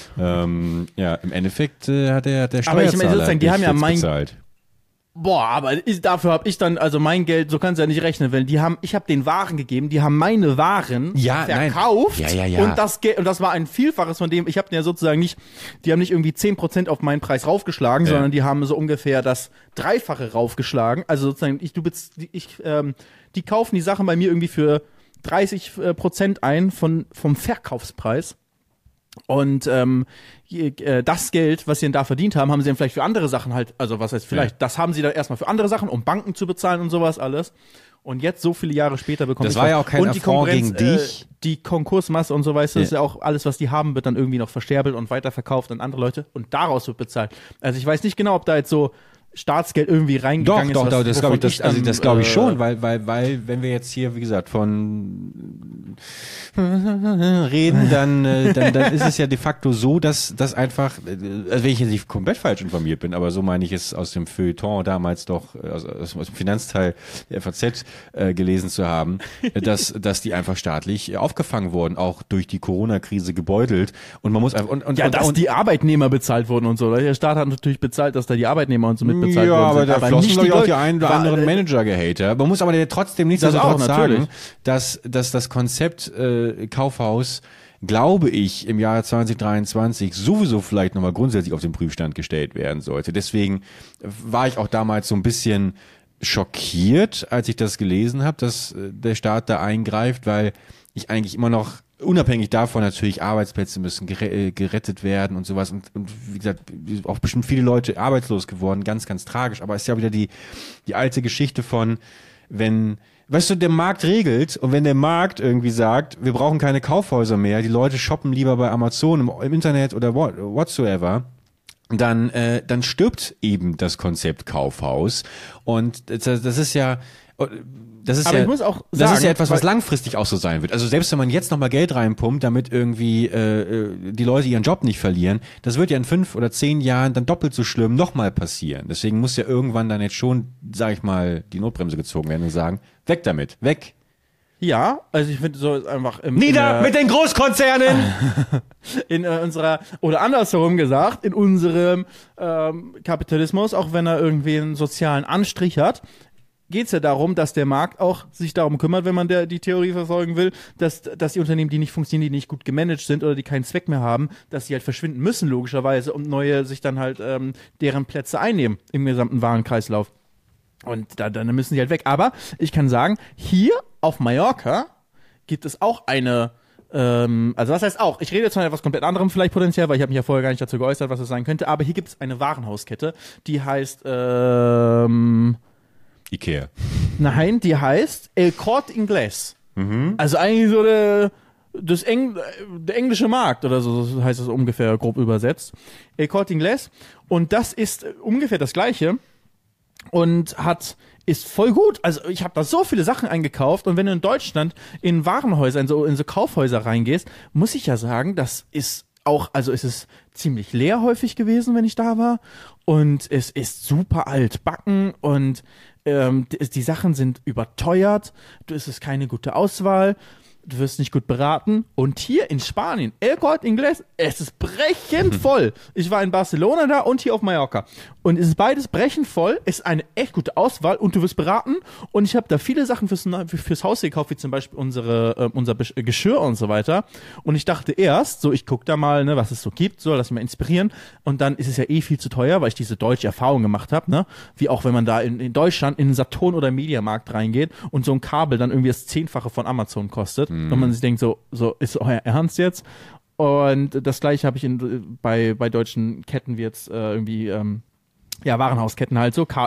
Im Endeffekt hat der Steuerzahler aber ich meine sozusagen, die haben ja bezahlt. Aber dafür habe ich dann, also mein Geld, so kannst du ja nicht rechnen, weil ich habe den Waren gegeben, die haben meine Waren verkauft. Ja. Und das Geld, und das war ein Vielfaches von dem, ich habe ja sozusagen die haben nicht irgendwie 10% auf meinen Preis raufgeschlagen, sondern die haben so ungefähr das Dreifache raufgeschlagen. Also sozusagen, die kaufen die Sachen bei mir irgendwie für 30% ein vom Verkaufspreis. Und das Geld, was sie denn da verdient haben, haben sie dann vielleicht für andere Sachen halt, also was heißt vielleicht, das haben sie dann erstmal für andere Sachen, um Banken zu bezahlen und sowas alles. Und jetzt, so viele Jahre später, bekommen das war ja auch kein Affront gegen dich. Die Konkursmasse und so, weißt du, ist ja auch alles, was die haben, wird dann irgendwie noch versterbelt und weiterverkauft an andere Leute und daraus wird bezahlt. Also ich weiß nicht genau, ob da jetzt so Staatsgeld irgendwie reingegangen ist. Doch, das glaube ich schon, weil wenn wir jetzt hier, wie gesagt, von reden, dann ist es ja de facto so, dass einfach, also wenn ich jetzt nicht komplett falsch informiert bin, aber so meine ich es aus dem Feuilleton damals doch, aus dem Finanzteil der FAZ gelesen zu haben, dass die einfach staatlich aufgefangen wurden, auch durch die Corona-Krise gebeutelt und man muss einfach dass die Arbeitnehmer bezahlt wurden und so. Der Staat hat natürlich bezahlt, dass da die Arbeitnmer und so mit bezahlt ja, worden sind. Aber da flossen glaube ich auch die einen oder anderen Manager-Gehater. Man muss aber trotzdem nichtsdestotrotz sagen, dass das Konzept Kaufhaus glaube ich, im Jahr 2023 sowieso vielleicht nochmal grundsätzlich auf den Prüfstand gestellt werden sollte. Deswegen war ich auch damals so ein bisschen schockiert, als ich das gelesen habe, dass der Staat da eingreift, weil ich eigentlich immer noch, unabhängig davon natürlich, Arbeitsplätze müssen gerettet werden und sowas und wie gesagt, auch bestimmt viele Leute arbeitslos geworden, ganz, ganz tragisch, aber es ist ja wieder die alte Geschichte von, wenn, weißt du, der Markt regelt und wenn der Markt irgendwie sagt, wir brauchen keine Kaufhäuser mehr, die Leute shoppen lieber bei Amazon im Internet oder whatsoever, dann stirbt eben das Konzept Kaufhaus und das ist ja ich muss auch sagen, das ist ja etwas, was langfristig auch so sein wird. Also selbst wenn man jetzt nochmal Geld reinpumpt, damit irgendwie die Leute ihren Job nicht verlieren, das wird ja in 5 oder 10 Jahren dann doppelt so schlimm nochmal passieren. Deswegen muss ja irgendwann dann jetzt schon, sag ich mal, die Notbremse gezogen werden und sagen, weg damit, weg. Ja, also ich finde so ist einfach nieder mit den Großkonzernen! In unserer, oder andersherum gesagt, in unserem Kapitalismus, auch wenn er irgendwie einen sozialen Anstrich hat, geht es ja darum, dass der Markt auch sich darum kümmert, wenn man die Theorie verfolgen will, dass die Unternehmen, die nicht funktionieren, die nicht gut gemanagt sind oder die keinen Zweck mehr haben, dass sie halt verschwinden müssen, logischerweise, und neue sich dann halt deren Plätze einnehmen im gesamten Warenkreislauf. Und dann müssen sie halt weg. Aber ich kann sagen, hier auf Mallorca gibt es auch eine, also was heißt auch, ich rede jetzt von etwas komplett anderem vielleicht potenziell, weil ich habe mich ja vorher gar nicht dazu geäußert, was das sein könnte, aber hier gibt es eine Warenhauskette, die heißt, Ikea. Nein, die heißt El Corte Inglés. Mhm. Also eigentlich so der englische Markt oder so heißt es ungefähr grob übersetzt. El Corte Inglés. Und das ist ungefähr das Gleiche. Und ist voll gut. Also ich habe da so viele Sachen eingekauft und wenn du in Deutschland in Warenhäuser, in so Kaufhäuser reingehst, muss ich ja sagen, das ist auch, also es ist ziemlich leer häufig gewesen, wenn ich da war und es ist super altbacken und die Sachen sind überteuert, es ist keine gute Auswahl, du wirst nicht gut beraten. Und hier in Spanien, El Corte Inglés, es ist brechend voll. Ich war in Barcelona da und hier auf Mallorca. Und es ist beides brechend voll, es ist eine echt gute Auswahl und du wirst beraten. Und ich habe da viele Sachen fürs Haus gekauft, wie zum Beispiel unser Geschirr und so weiter. Und ich dachte erst, so ich gucke da mal, ne, was es so gibt, so lass mich mal inspirieren. Und dann ist es ja viel zu teuer, weil ich diese deutsche Erfahrung gemacht habe, ne? Wie auch wenn man da in Deutschland in einen Saturn oder Mediamarkt reingeht und so ein Kabel dann irgendwie das 10-fache von Amazon kostet. Und man sich denkt, so ist euer Ernst jetzt? Und das gleiche habe ich bei deutschen Ketten wie jetzt irgendwie, Warenhausketten halt so, du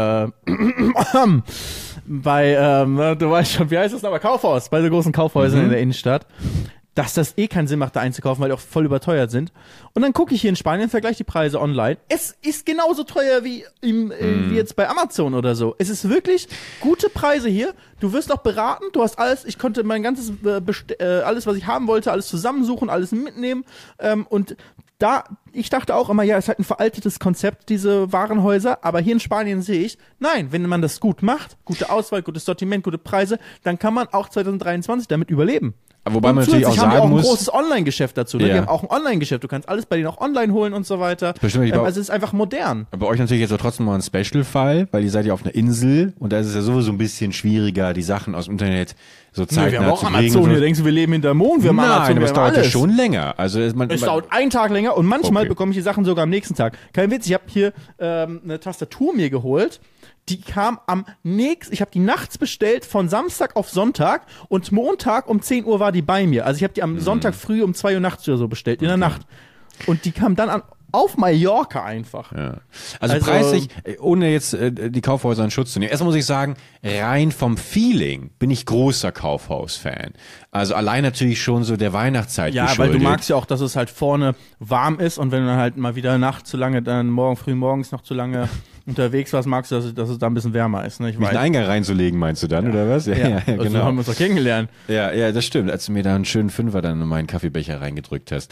weißt schon, wie heißt das aber, Kaufhaus, bei so großen Kaufhäusern in der Innenstadt, dass das keinen Sinn macht, da einzukaufen, weil die auch voll überteuert sind. Und dann gucke ich hier in Spanien, vergleiche die Preise online. Es ist genauso teuer wie wie jetzt bei Amazon oder so. Es ist wirklich gute Preise hier. Du wirst auch beraten, du hast alles, ich konnte mein ganzes, alles, was ich haben wollte, alles zusammensuchen, alles mitnehmen. Und ich dachte auch immer, ja, es ist halt ein veraltetes Konzept, diese Warenhäuser, aber hier in Spanien sehe ich, nein, wenn man das gut macht, gute Auswahl, gutes Sortiment, gute Preise, dann kann man auch 2023 damit überleben. Wobei man natürlich auch sagen muss, haben die auch ein großes Online-Geschäft dazu. Ne? Die haben auch ein Online-Geschäft. Du kannst alles bei denen auch online holen und so weiter. Also es ist einfach modern. Bei euch natürlich jetzt auch trotzdem mal ein Special-Fall, weil ihr seid ja auf einer Insel und da ist es ja sowieso ein bisschen schwieriger, die Sachen aus dem Internet so zeitnah zu kriegen. Wir haben auch Amazon. Hier denkst du, wir leben hinterm Mond. Wir haben Amazon, aber es dauert ja schon länger. Also es dauert einen Tag länger und manchmal bekomme ich die Sachen sogar am nächsten Tag. Kein Witz, ich habe hier eine Tastatur mir geholt. Die kam ich habe die nachts bestellt von Samstag auf Sonntag und Montag um 10 Uhr war die bei mir. Also ich habe die am Sonntag früh um 2 Uhr nachts oder so bestellt, in der Nacht. Und die kam dann auf Mallorca einfach. Ja. Also preislich, ohne jetzt die Kaufhäuser in Schutz zu nehmen. Erstmal muss ich sagen, rein vom Feeling bin ich großer Kaufhaus-Fan. Also allein natürlich schon so der Weihnachtszeit geschuldet. Weil du magst ja auch, dass es halt vorne warm ist und wenn du dann halt mal wieder nachts zu lange, dann früh morgens noch zu lange unterwegs warst, magst du, dass es da ein bisschen wärmer ist. Ne? Mich einen Eingang reinzulegen, meinst du dann, oder was? Ja, genau. Also haben wir uns doch kennengelernt. Ja, das stimmt, als du mir da einen schönen Fünfer dann in meinen Kaffeebecher reingedrückt hast.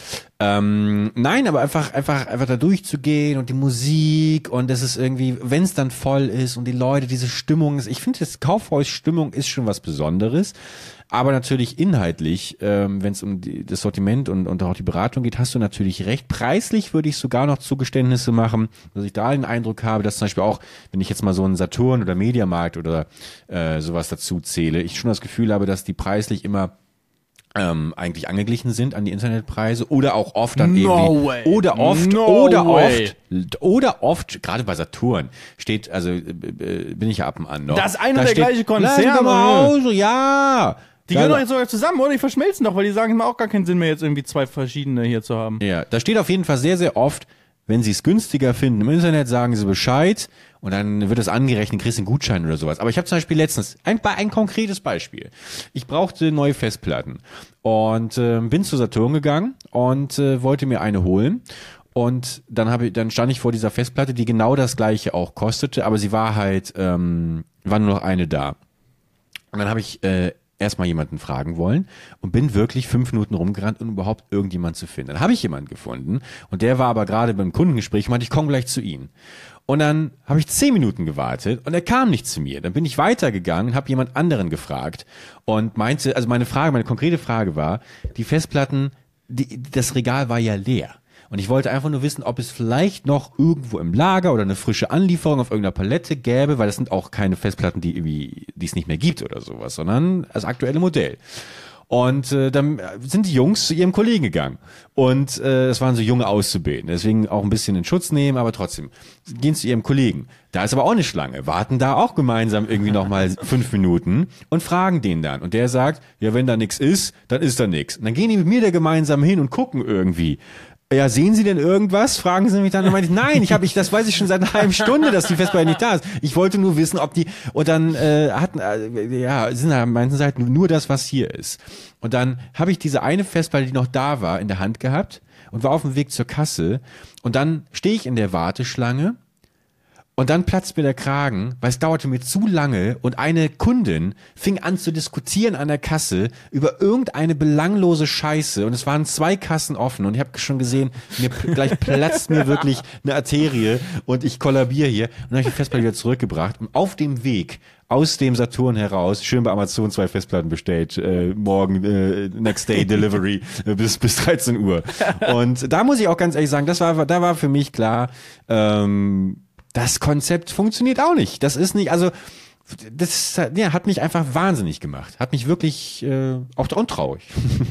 Nein, aber einfach da durchzugehen und die Musik und das ist irgendwie, wenn es dann voll ist und die Leute, diese Stimmung, ich finde, das Kaufhaus-Stimmung ist schon was Besonderes. Aber natürlich inhaltlich, wenn es um das Sortiment und auch die Beratung geht, hast du natürlich recht. Preislich würde ich sogar noch Zugeständnisse machen, dass ich da den Eindruck habe, dass zum Beispiel auch, wenn ich jetzt mal so einen Saturn oder Mediamarkt oder sowas dazu zähle, ich schon das Gefühl habe, dass die preislich immer eigentlich angeglichen sind an die Internetpreise oder auch oft dann No way. oder oft, gerade bei Saturn steht, also bin ich ja ab und an noch. Das ist ein und da der steht, gleiche Konzern, Lass mich mal oder? aus, ja. Die gehören doch jetzt sogar zusammen, oder? Die verschmelzen doch, weil die sagen, es macht auch gar keinen Sinn mehr, jetzt irgendwie zwei verschiedene hier zu haben. Ja, da steht auf jeden Fall sehr, sehr oft, wenn sie es günstiger finden im Internet, sagen sie Bescheid und dann wird es angerechnet, kriegst einen Gutschein oder sowas. Aber ich habe zum Beispiel letztens, ein konkretes Beispiel. Ich brauchte neue Festplatten und bin zu Saturn gegangen und wollte mir eine holen. Und dann stand ich vor dieser Festplatte, die genau das gleiche auch kostete, aber sie war halt, war nur noch eine da. Und dann habe ich erstmal jemanden fragen wollen und bin wirklich 5 Minuten rumgerannt, um überhaupt irgendjemanden zu finden. Dann habe ich jemanden gefunden und der war aber gerade beim Kundengespräch und meinte, ich komme gleich zu Ihnen. Und dann habe ich 10 Minuten gewartet und er kam nicht zu mir. Dann bin ich weitergegangen und habe jemand anderen gefragt und meinte, also meine konkrete Frage war, die Festplatten, das Regal war ja leer. Und ich wollte einfach nur wissen, ob es vielleicht noch irgendwo im Lager oder eine frische Anlieferung auf irgendeiner Palette gäbe, weil das sind auch keine Festplatten, die es nicht mehr gibt oder sowas, sondern das aktuelle Modell. Und dann sind die Jungs zu ihrem Kollegen gegangen. Und das waren so junge Auszubildende, deswegen auch ein bisschen in Schutz nehmen, aber trotzdem gehen zu ihrem Kollegen. Da ist aber auch eine Schlange, warten da auch gemeinsam irgendwie nochmal 5 Minuten und fragen den dann. Und der sagt, ja, wenn da nichts ist, dann ist da nichts. Und dann gehen die mit mir da gemeinsam hin und gucken irgendwie. Ja, sehen Sie denn irgendwas? Fragen Sie mich dann. Und meinte ich, nein, das weiß ich schon seit einer halben Stunde, dass die Festplatte nicht da ist. Ich wollte nur wissen, ob die, und dann sind da meinten sie halt nur das, was hier ist. Und dann habe ich diese eine Festplatte, die noch da war, in der Hand gehabt und war auf dem Weg zur Kasse. Und dann stehe ich in der Warteschlange. Und dann platzt mir der Kragen, weil es dauerte mir zu lange und eine Kundin fing an zu diskutieren an der Kasse über irgendeine belanglose Scheiße und es waren 2 Kassen offen und ich habe schon gesehen, gleich platzt mir wirklich eine Arterie und ich kollabiere hier. Und dann habe ich die Festplatte wieder zurückgebracht und auf dem Weg aus dem Saturn heraus, schön bei Amazon 2 Festplatten bestellt, morgen Next Day Delivery bis 13 Uhr. Und da muss ich auch ganz ehrlich sagen, da war für mich klar, das Konzept funktioniert auch nicht. Das ist nicht, also das hat mich einfach wahnsinnig gemacht. Hat mich wirklich auch untraurig.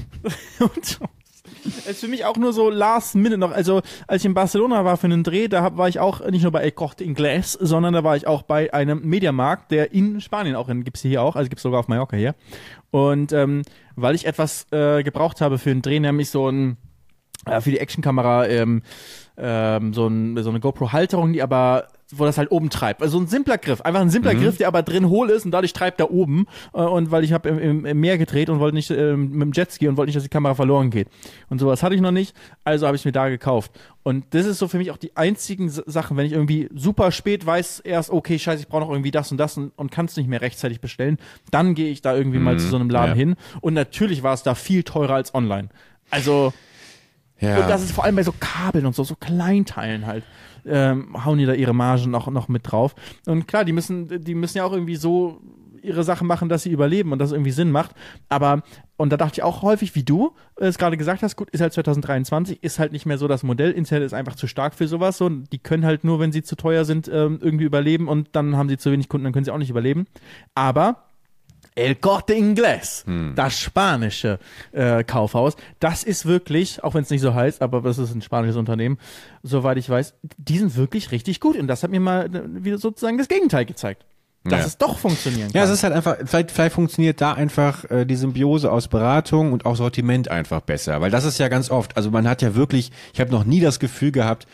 Es ist für mich auch nur so last minute noch, also als ich in Barcelona war für einen Dreh, war ich auch nicht nur bei El Corte Inglés, sondern da war ich auch bei einem Mediamarkt, der in Spanien gibt's hier auch, also gibt's sogar auf Mallorca hier. Und weil ich etwas gebraucht habe für einen Dreh, nämlich so ein für die Actionkamera so eine GoPro-Halterung, die aber, wo das halt oben treibt. Also so ein simpler Griff. Einfach ein simpler Griff, der aber drin hohl ist und dadurch treibt er oben. Und weil ich habe im Meer gedreht und wollte nicht mit dem Jetski und wollte nicht, dass die Kamera verloren geht. Und sowas hatte ich noch nicht, also habe ich mir da gekauft. Und das ist so für mich auch die einzigen Sachen, wenn ich irgendwie super spät weiß erst, okay, scheiße, ich brauche noch irgendwie das und kann es nicht mehr rechtzeitig bestellen, dann gehe ich da irgendwie mal zu so einem Laden hin. Und natürlich war es da viel teurer als online. Also ja. Und das ist vor allem bei so Kabeln und so Kleinteilen halt, hauen die da ihre Margen noch mit drauf. Und klar, die müssen ja auch irgendwie so ihre Sachen machen, dass sie überleben und dass es irgendwie Sinn macht. Aber, und da dachte ich auch häufig, wie du es gerade gesagt hast, gut, ist halt 2023, ist halt nicht mehr so das Modell. Internet ist einfach zu stark für sowas. So, die können halt nur, wenn sie zu teuer sind, irgendwie überleben und dann haben sie zu wenig Kunden, dann können sie auch nicht überleben. Aber El Corte Inglés, das spanische Kaufhaus, das ist wirklich, auch wenn es nicht so heißt, aber das ist ein spanisches Unternehmen, soweit ich weiß, die sind wirklich richtig gut. Und das hat mir mal wieder sozusagen das Gegenteil gezeigt. Dass es doch funktionieren kann. Ja, es ist halt einfach, vielleicht funktioniert da einfach die Symbiose aus Beratung und auch Sortiment einfach besser. Weil das ist ja ganz oft, also man hat ja wirklich, ich habe noch nie das Gefühl gehabt,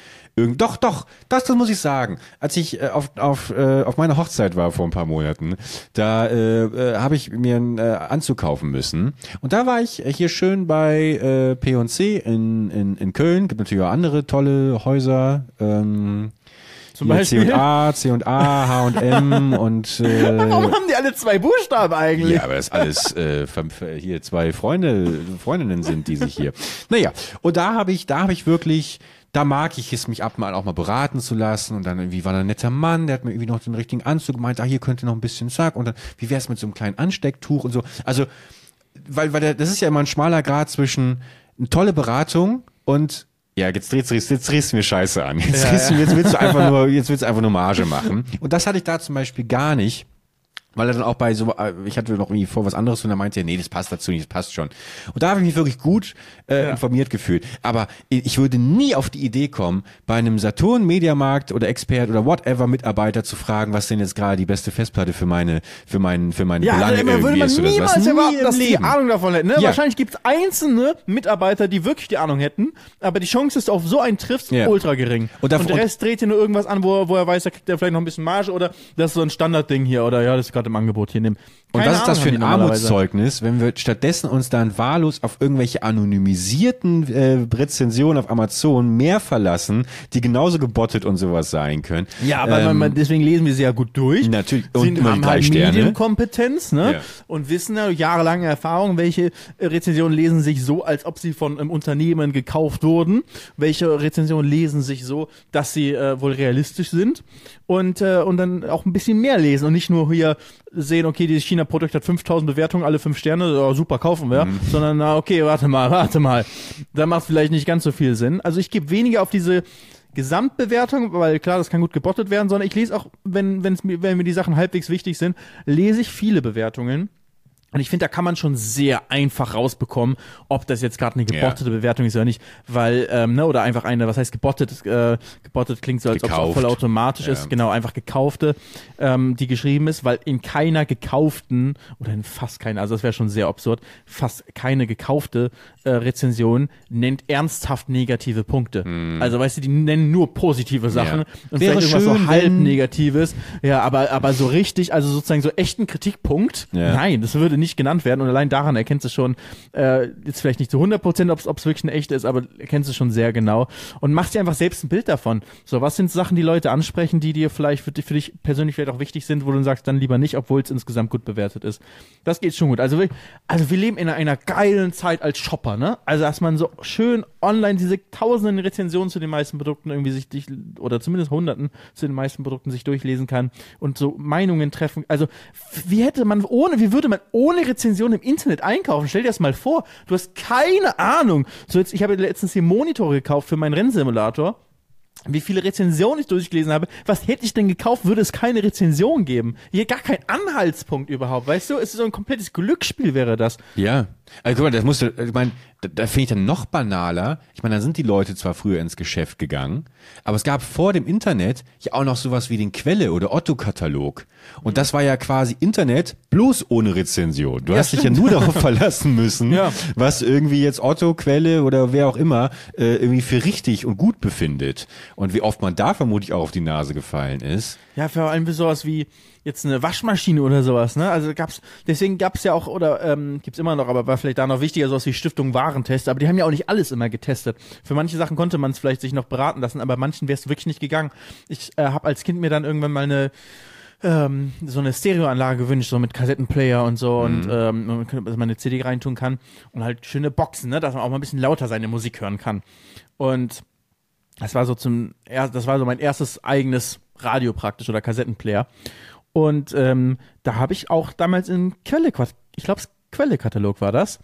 das muss ich sagen. Als ich auf meiner Hochzeit war vor ein paar Monaten, da habe ich mir einen Anzug kaufen müssen. Und da war ich hier schön bei P&C in Köln. Gibt natürlich auch andere tolle Häuser. Zum Beispiel C&A, H&M und warum haben die alle 2 Buchstaben eigentlich? Ja, aber das alles hier 2 Freundinnen sind, die sich hier. Naja, und da habe ich wirklich, da mag ich es, mich ab und an auch mal beraten zu lassen. Und dann irgendwie war da ein netter Mann, der hat mir irgendwie noch den richtigen Anzug gemeint, hier könnte noch ein bisschen Zack. Und dann, wie wär's mit so einem kleinen Anstecktuch und so. Also, weil das ist ja immer ein schmaler Grad zwischen eine tolle Beratung und ja, jetzt drehst du mir Scheiße an. Jetzt willst du einfach nur Marge machen. Und das hatte ich da zum Beispiel gar nicht. Weil er dann auch bei so, ich hatte noch irgendwie vor was anderes und er meinte, nee, das passt dazu nicht, das passt schon. Und da habe ich mich wirklich gut informiert gefühlt. Aber ich würde nie auf die Idee kommen, bei einem Saturn, Mediamarkt oder Expert oder whatever Mitarbeiter zu fragen, was denn jetzt gerade die beste Festplatte für meine Belange würde man niemals erwarten, dass die Ahnung davon hätten. Ne? Ja. Wahrscheinlich gibt es einzelne Mitarbeiter, die wirklich die Ahnung hätten, aber die Chance ist auf so einen Triff ultra gering. Und der Rest dreht hier nur irgendwas an, wo er weiß, da kriegt er vielleicht noch ein bisschen Marge oder das ist so ein Standardding hier oder ja, das ist gerade im Angebot hier nehmen. Und was ist das für ein Armutszeugnis, wenn wir stattdessen uns dann wahllos auf irgendwelche anonymisierten Rezensionen auf Amazon mehr verlassen, die genauso gebottet und sowas sein können. Ja, aber deswegen lesen wir sie ja gut durch. Natürlich. Und haben halt Medienkompetenz, ne? Ja. Und wissen ja jahrelange Erfahrung, welche Rezensionen lesen sich so, als ob sie von einem Unternehmen gekauft wurden. Welche Rezensionen lesen sich so, dass sie wohl realistisch sind. Und dann auch ein bisschen mehr lesen und nicht nur hier sehen, okay, dieses China-Produkt hat 5000 Bewertungen, alle 5 Sterne, so, super, kaufen wir. Sondern, okay, warte mal. Da macht vielleicht nicht ganz so viel Sinn. Also ich gebe weniger auf diese Gesamtbewertung, weil klar, das kann gut gebottet werden, sondern ich lese auch, wenn mir die Sachen halbwegs wichtig sind, lese ich viele Bewertungen. Und ich finde, da kann man schon sehr einfach rausbekommen, ob das jetzt gerade eine gebottete Bewertung ist oder nicht, weil, oder einfach eine, was heißt gebottet? Gebottet klingt so, als ob es auch voll automatisch ist, genau, einfach gekaufte, die geschrieben ist, weil in keiner gekauften, oder in fast keiner, also das wäre schon sehr absurd, fast keine gekaufte Rezension nennt ernsthaft negative Punkte. Also, weißt du, die nennen nur positive Sachen und wäre vielleicht irgendwas schön, so halb Negatives, aber so richtig, also sozusagen so echten Kritikpunkt, nein, das würde nicht genannt werden und allein daran erkennst du schon, jetzt vielleicht nicht zu 100%, ob es wirklich eine echte ist, aber erkennst du schon sehr genau und machst dir einfach selbst ein Bild davon. So, was sind Sachen, die Leute ansprechen, die dir vielleicht für dich persönlich vielleicht auch wichtig sind, wo du sagst, dann lieber nicht, obwohl es insgesamt gut bewertet ist. Das geht schon gut. Also wir leben in einer geilen Zeit als Shopper, ne? Also, dass man so schön online diese tausenden Rezensionen zu den meisten Produkten irgendwie oder zumindest Hunderten zu den meisten Produkten sich durchlesen kann und so Meinungen treffen. Also, wie würde man ohne Rezension im Internet einkaufen? Stell dir das mal vor. Du hast keine Ahnung. So jetzt, ich habe letztens hier Monitore gekauft für meinen Rennsimulator. Wie viele Rezensionen ich durchgelesen habe. Was hätte ich denn gekauft, würde es keine Rezension geben? Hier gar kein Anhaltspunkt überhaupt. Weißt du, es ist so ein komplettes Glücksspiel wäre das. Ja. Also guck mal, ich meine, da finde ich dann noch banaler. Ich meine, da sind die Leute zwar früher ins Geschäft gegangen, aber es gab vor dem Internet ja auch noch sowas wie den Quelle- oder Otto-Katalog. Und das war ja quasi Internet bloß ohne Rezension. Du hast dich ja nur darauf verlassen müssen, was irgendwie jetzt Otto, Quelle oder wer auch immer irgendwie für richtig und gut befindet. Und wie oft man da vermutlich auch auf die Nase gefallen ist. Ja, vor allem für sowas wie jetzt eine Waschmaschine oder sowas, ne? Also deswegen gab's ja auch, oder gibt's immer noch, aber war vielleicht da noch wichtiger, sowas wie Stiftung Warentest, aber die haben ja auch nicht alles immer getestet. Für manche Sachen konnte man es vielleicht sich noch beraten lassen, aber manchen wäre es wirklich nicht gegangen. Ich habe als Kind mir dann irgendwann mal so eine Stereoanlage gewünscht, so mit Kassettenplayer und so und dass man eine CD reintun kann und halt schöne Boxen, ne? Dass man auch mal ein bisschen lauter seine Musik hören kann. Und das war so mein erstes eigenes Radio praktisch oder Kassettenplayer. Und da habe ich auch damals im Quelle-Katalog war das.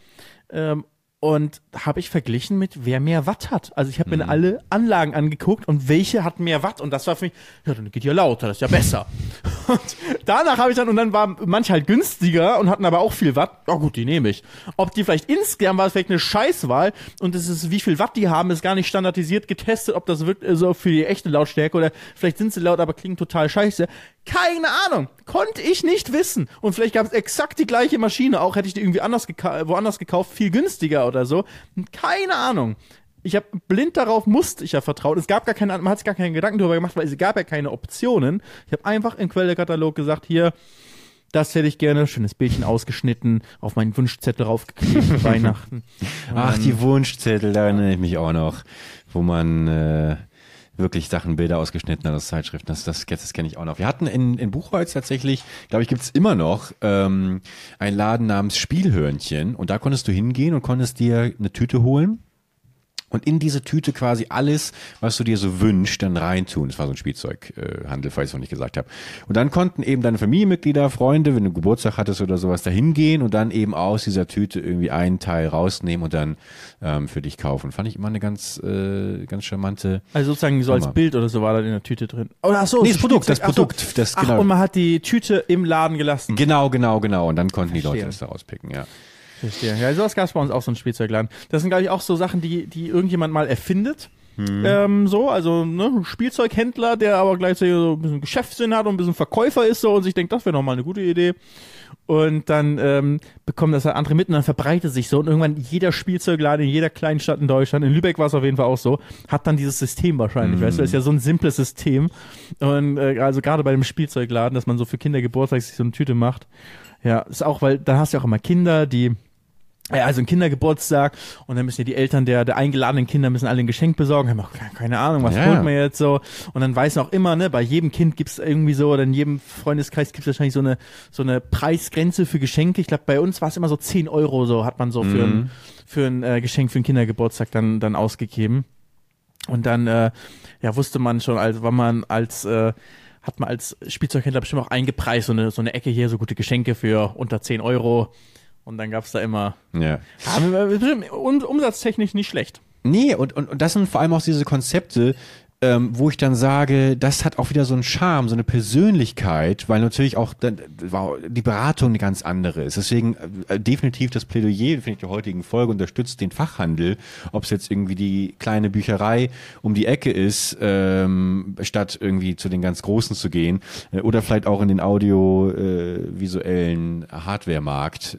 Und habe ich verglichen mit, wer mehr Watt hat. Also ich habe mir alle Anlagen angeguckt und welche hat mehr Watt. Und das war für mich, ja, dann geht ja lauter, das ist ja besser. Und danach habe ich dann, und dann waren manche halt günstiger und hatten aber auch viel Watt. Ja gut, die nehme ich. Ob die vielleicht insgesamt war es vielleicht eine Scheißwahl und es ist, wie viel Watt die haben, ist gar nicht standardisiert getestet, ob das wirklich so für die echte Lautstärke oder vielleicht sind sie laut, aber klingen total scheiße. Keine Ahnung. Konnte ich nicht wissen. Und vielleicht gab es exakt die gleiche Maschine, auch hätte ich die irgendwie woanders gekauft, viel günstiger oder so. Keine Ahnung. Ich habe blind darauf, musste ich ja vertrauen. Man hat sich gar keinen Gedanken darüber gemacht, weil es gab ja keine Optionen. Ich habe einfach im Quellekatalog gesagt, hier, das hätte ich gerne, schönes Bildchen ausgeschnitten, auf meinen Wunschzettel raufgeklebt, Weihnachten. Ach, die Wunschzettel, da erinnere ich mich auch noch, wo man wirklich Bilder ausgeschnitten hat aus Zeitschriften. Das kenne ich auch noch. Wir hatten in Buchholz tatsächlich, glaube ich, gibt's immer noch einen Laden namens Spielhörnchen und da konntest du hingehen und konntest dir eine Tüte holen und in diese Tüte quasi alles, was du dir so wünschst, dann reintun. Das war so ein Spielzeughandel, falls ich es noch nicht gesagt habe. Und dann konnten eben deine Familienmitglieder, Freunde, wenn du Geburtstag hattest oder sowas, da hingehen und dann eben aus dieser Tüte irgendwie einen Teil rausnehmen und dann für dich kaufen. Fand ich immer eine ganz charmante. Also sozusagen so als Bild oder so war da in der Tüte drin. Oh, ach so, nee, das Produkt. Das, genau. Und man hat die Tüte im Laden gelassen. Genau. Und dann konnten die Leute das da rauspicken, ja. Verstehe. Ja, sowas gab es bei uns auch, so ein Spielzeugladen. Das sind, glaube ich, auch so Sachen, die irgendjemand mal erfindet. Also ein Spielzeughändler, der aber gleichzeitig so ein bisschen Geschäftssinn hat und ein bisschen Verkäufer ist so und sich denkt, das wäre doch mal eine gute Idee. Und dann bekommen das halt andere mit und dann verbreitet sich so und irgendwann jeder Spielzeugladen in jeder kleinen Stadt in Deutschland, in Lübeck war es auf jeden Fall auch so, hat dann dieses System wahrscheinlich, weißt du, das ist ja so ein simples System und also gerade bei dem Spielzeugladen, dass man so für Kindergeburtstag sich so eine Tüte macht, ja, ist auch, weil da hast du ja auch immer Kinder, die also ein Kindergeburtstag und dann müssen ja die Eltern der eingeladenen Kinder müssen alle ein Geschenk besorgen, haben auch keine Ahnung, was holt man jetzt so und dann weiß man auch immer, ne, bei jedem Kind gibt's irgendwie so oder in jedem Freundeskreis gibt's wahrscheinlich so eine Preisgrenze für Geschenke. Ich glaube, bei uns war es immer so 10 Euro so hat man so für ein Geschenk für einen Kindergeburtstag dann ausgegeben und dann wusste man schon, also hat man als Spielzeughändler bestimmt auch eingepreist, so eine Ecke hier, so gute Geschenke für unter 10 Euro. Und dann gab's da immer, umsatztechnisch nicht schlecht. Nee, und das sind vor allem auch diese Konzepte, wo ich dann sage, das hat auch wieder so einen Charme, so eine Persönlichkeit, weil natürlich auch die Beratung eine ganz andere ist. Deswegen definitiv das Plädoyer, finde ich, der heutigen Folge unterstützt den Fachhandel, ob es jetzt irgendwie die kleine Bücherei um die Ecke ist, statt irgendwie zu den ganz Großen zu gehen, oder vielleicht auch in den audiovisuellen Hardware-Markt,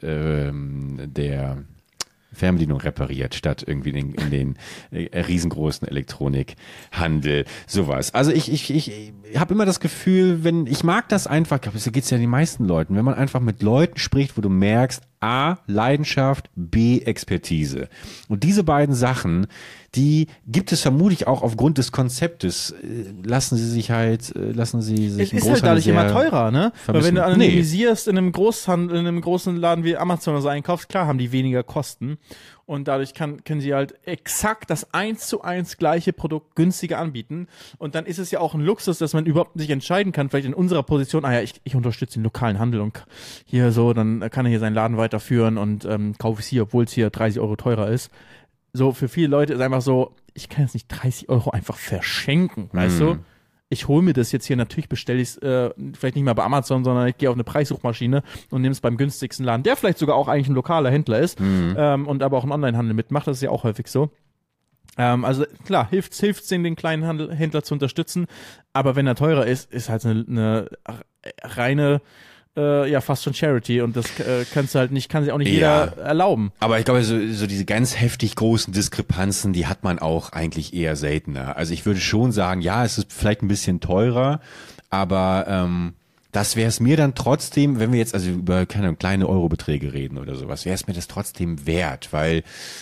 der Fernbedienung repariert, statt irgendwie in den riesengroßen Elektronikhandel, sowas. Also ich habe immer das Gefühl, ich mag das einfach, ich glaube, so geht's ja den meisten Leuten, wenn man einfach mit Leuten spricht, wo du merkst, A, Leidenschaft, B, Expertise. Und diese beiden Sachen, die gibt es vermutlich auch aufgrund des Konzeptes. Lassen sie sich es ist halt dadurch immer teurer, ne? Weil wenn du anonymisierst in einem Großhandel, in einem großen Laden wie Amazon oder so einkaufst, klar haben die weniger Kosten. Und dadurch können sie halt exakt das 1:1 gleiche Produkt günstiger anbieten. Und dann ist es ja auch ein Luxus, dass man überhaupt sich entscheiden kann, vielleicht in unserer Position, ich unterstütze den lokalen Handel und hier so, dann kann er hier seinen Laden weiterführen und kaufe es hier, obwohl es hier 30 Euro teurer ist. So, für viele Leute ist einfach so, ich kann jetzt nicht 30 Euro einfach verschenken, weißt du? Ich hole mir das jetzt hier, natürlich bestelle ich es vielleicht nicht mal bei Amazon, sondern ich gehe auf eine Preissuchmaschine und nehme es beim günstigsten Laden, der vielleicht sogar auch eigentlich ein lokaler Händler ist und aber auch im Onlinehandel mitmacht, das ist ja auch häufig so. Also klar, hilft's den kleinen Händler zu unterstützen, aber wenn er teurer ist halt eine reine fast schon Charity und das kann sich auch nicht jeder erlauben. Aber ich glaube, so diese ganz heftig großen Diskrepanzen, die hat man auch eigentlich eher seltener. Also ich würde schon sagen, ja, es ist vielleicht ein bisschen teurer, aber das wäre es mir dann trotzdem, wenn wir jetzt also über kleine Eurobeträge reden oder sowas, wäre es mir das trotzdem wert, weil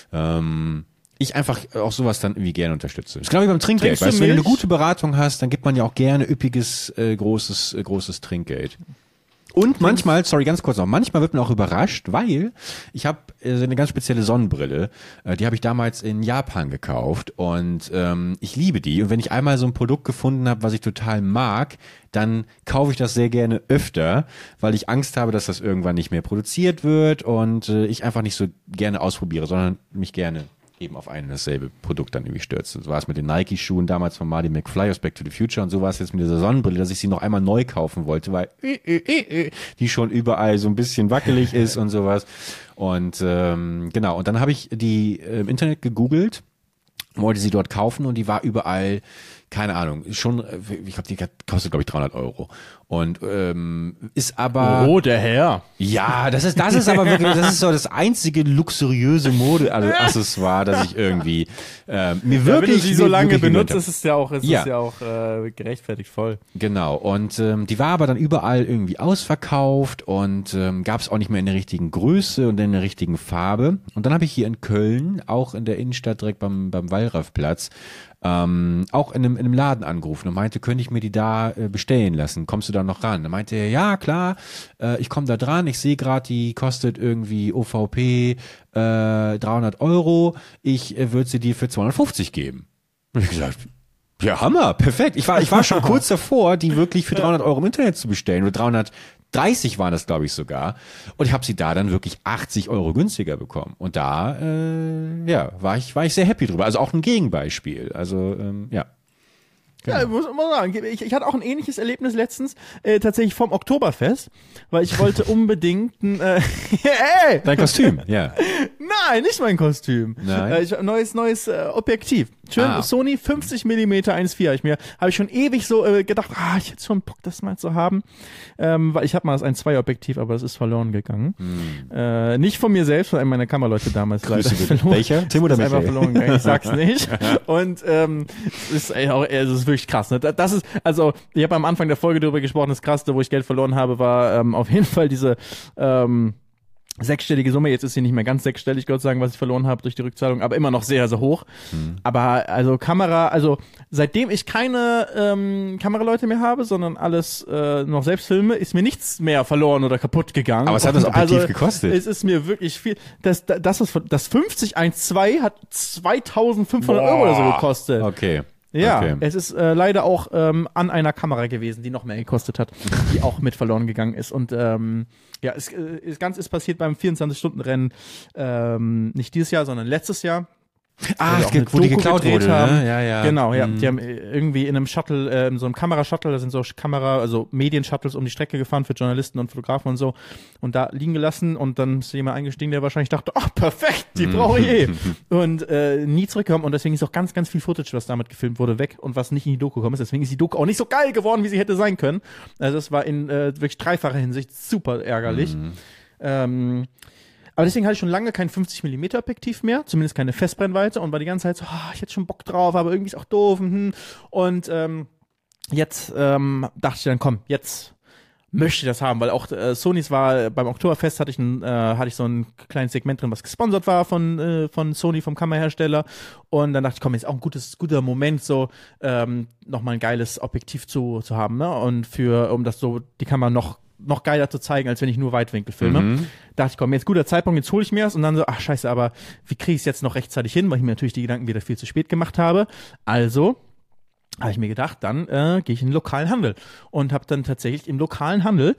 ich einfach auch sowas dann irgendwie gerne unterstütze. Das ist genau wie beim Trinkgeld. Weißt du, wenn du eine gute Beratung hast, dann gibt man ja auch gerne üppiges, großes Trinkgeld. Und manchmal, ganz kurz noch, manchmal wird man auch überrascht, weil ich habe eine ganz spezielle Sonnenbrille, die habe ich damals in Japan gekauft und ich liebe die. Und wenn ich einmal so ein Produkt gefunden habe, was ich total mag, dann kaufe ich das sehr gerne öfter, weil ich Angst habe, dass das irgendwann nicht mehr produziert wird und ich einfach nicht so gerne ausprobiere, sondern mich gerne eben auf ein dasselbe Produkt dann irgendwie stürzt. So war es mit den Nike-Schuhen damals von Marty McFly aus Back to the Future und so war es jetzt mit dieser Sonnenbrille, dass ich sie noch einmal neu kaufen wollte, weil die schon überall so ein bisschen wackelig ist und sowas. Und genau, und dann habe ich die im Internet gegoogelt, wollte sie dort kaufen und die war überall, keine Ahnung, schon, ich glaube, die kostet, glaube ich, 300 Euro. Und ist aber... Oh, der Herr. Ja, das ist aber wirklich, das ist so das einzige luxuriöse Mode-Accessoire, das ich irgendwie mir wirklich... Wenn du sie so lange benutzt, ist es ja auch gerechtfertigt voll. Genau, und die war aber dann überall irgendwie ausverkauft und gab es auch nicht mehr in der richtigen Größe und in der richtigen Farbe. Und dann habe ich hier in Köln, auch in der Innenstadt direkt beim Wallraffplatz, auch in in einem Laden angerufen und meinte, könnte ich mir die da bestellen lassen? Kommst du da noch ran? Dann meinte er, ja, klar, ich komme da dran. Ich sehe gerade, die kostet irgendwie OVP 300 €. Ich würde sie dir für 250 geben. Und ich gesagt, ja, Hammer, perfekt. Ich war schon kurz davor, die wirklich für 300 € im Internet zu bestellen. Oder 330 waren das, glaube ich, sogar. Und ich habe sie da dann wirklich 80 € günstiger bekommen. Und da, war ich sehr happy drüber. Also auch ein Gegenbeispiel. Also, ja. Genau. Ja, muss man sagen. Ich hatte auch ein ähnliches Erlebnis letztens, tatsächlich vom Oktoberfest, weil ich wollte unbedingt Dein Kostüm, ja. Nein, nicht mein Kostüm. Nein. Neues Objektiv. Schön Sony 50 mm 1.4 habe ich schon ewig so gedacht, ich hätte schon Bock, das mal zu haben. Weil ich habe mal das 1.2 Objektiv, aber das ist verloren gegangen. Nicht von mir selbst, von einem meiner Kammerleute damals leider verloren. Welcher? Tim oder Michael? Einfach verloren gegangen, ich sag's nicht. Und es ist wirklich krass. Ne? Das ist, also ich habe am Anfang der Folge darüber gesprochen, das Krasseste, wo ich Geld verloren habe, war auf jeden Fall diese sechsstellige Summe. Jetzt ist sie nicht mehr ganz sechsstellig, Gott sei Dank, was ich verloren habe durch die Rückzahlung, aber immer noch sehr, sehr hoch. Aber also seitdem ich keine Kameraleute mehr habe, sondern alles noch selbst filme, ist mir nichts mehr verloren oder kaputt gegangen. Aber was hat das Objektiv gekostet? Es ist mir wirklich viel. Das 50-1.2 hat 2.500 € oder so gekostet. Okay. Ja, okay. Es ist leider auch an einer Kamera gewesen, die noch mehr gekostet hat, die auch mit verloren gegangen ist. Und das Ganze ist passiert beim 24-Stunden-Rennen, nicht dieses Jahr, sondern letztes Jahr. Wo die geklaut wurde, haben. Ne? Ja. Genau, ja. Die haben irgendwie in einem Shuttle, in so einem Kamerashuttle, da sind so also Medienshuttles um die Strecke gefahren für Journalisten und Fotografen und so und da liegen gelassen und dann ist jemand eingestiegen, der wahrscheinlich dachte, perfekt, die brauche ich und nie zurückgekommen und deswegen ist auch ganz, ganz viel Footage, was damit gefilmt wurde, weg und was nicht in die Doku gekommen ist. Deswegen ist die Doku auch nicht so geil geworden, wie sie hätte sein können. Also es war in wirklich dreifacher Hinsicht super ärgerlich. Aber deswegen hatte ich schon lange kein 50 mm Objektiv mehr, zumindest keine Festbrennweite und war die ganze Zeit so, ich hätte schon Bock drauf, aber irgendwie ist auch doof. Und jetzt dachte ich dann, komm, jetzt möchte ich das haben, weil auch Sonys war, beim Oktoberfest hatte ich so ein kleines Segment drin, was gesponsert war von Sony, vom Kamerahersteller und dann dachte ich, komm, jetzt auch ein guter Moment, so nochmal ein geiles Objektiv zu haben, ne? Und um das so, die Kamera noch geiler zu zeigen, als wenn ich nur Weitwinkel filme. Dachte ich, komm, jetzt guter Zeitpunkt, jetzt hole ich mir das und dann so, scheiße, aber wie kriege ich es jetzt noch rechtzeitig hin, weil ich mir natürlich die Gedanken wieder viel zu spät gemacht habe. Also habe ich mir gedacht, dann gehe ich in den lokalen Handel und habe dann tatsächlich im lokalen Handel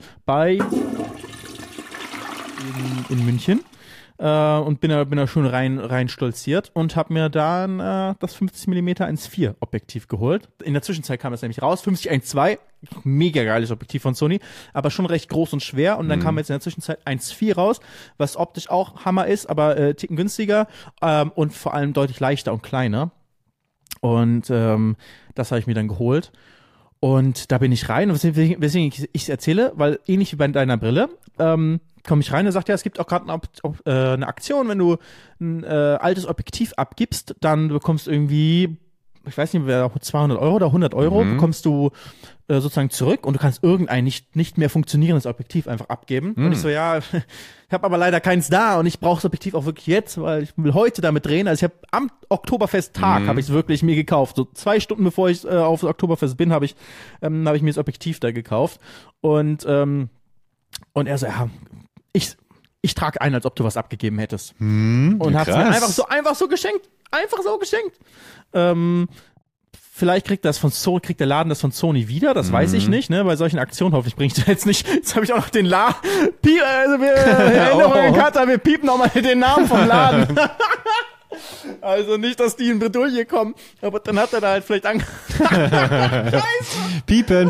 in München und bin da schon rein stolziert und habe mir dann das 50 mm 1.4 Objektiv geholt. In der Zwischenzeit kam das nämlich raus, 50 1.2, mega geiles Objektiv von Sony, aber schon recht groß und schwer und dann kam jetzt in der Zwischenzeit 1.4 raus, was optisch auch Hammer ist, aber ticken günstiger und vor allem deutlich leichter und kleiner. Und das habe ich mir dann geholt. Und da bin ich rein, weswegen ich es erzähle, weil ähnlich wie bei deiner Brille, komme ich rein, er sagt, ja, es gibt auch gerade eine Aktion, wenn du ein altes Objektiv abgibst, dann bekommst du irgendwie, ich weiß nicht, 200 € oder 100 € bekommst du sozusagen zurück und du kannst irgendein nicht mehr funktionierendes Objektiv einfach abgeben. Und ich so, ja, ich habe aber leider keins da und ich brauche das Objektiv auch wirklich jetzt, weil ich will heute damit drehen. Also ich habe am Oktoberfest-Tag habe ich es wirklich mir gekauft. So 2 Stunden bevor ich auf das Oktoberfest bin, habe ich mir das Objektiv da gekauft. Und er so, ja, ich trage ein, als ob du was abgegeben hättest. Und hab's mir einfach so geschenkt. Einfach so geschenkt. Vielleicht kriegt der Laden das von Sony wieder, das weiß ich nicht, ne? Bei solchen Aktionen hoffentlich bringe ich das jetzt nicht. Jetzt habe ich auch noch den Erinnerung Cutter, wir piepen noch mal den Namen vom Laden. Also nicht, dass die in Bredouille kommen, aber dann hat er da halt vielleicht Scheiße. Piepen.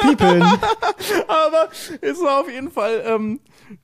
Aber es war auf jeden Fall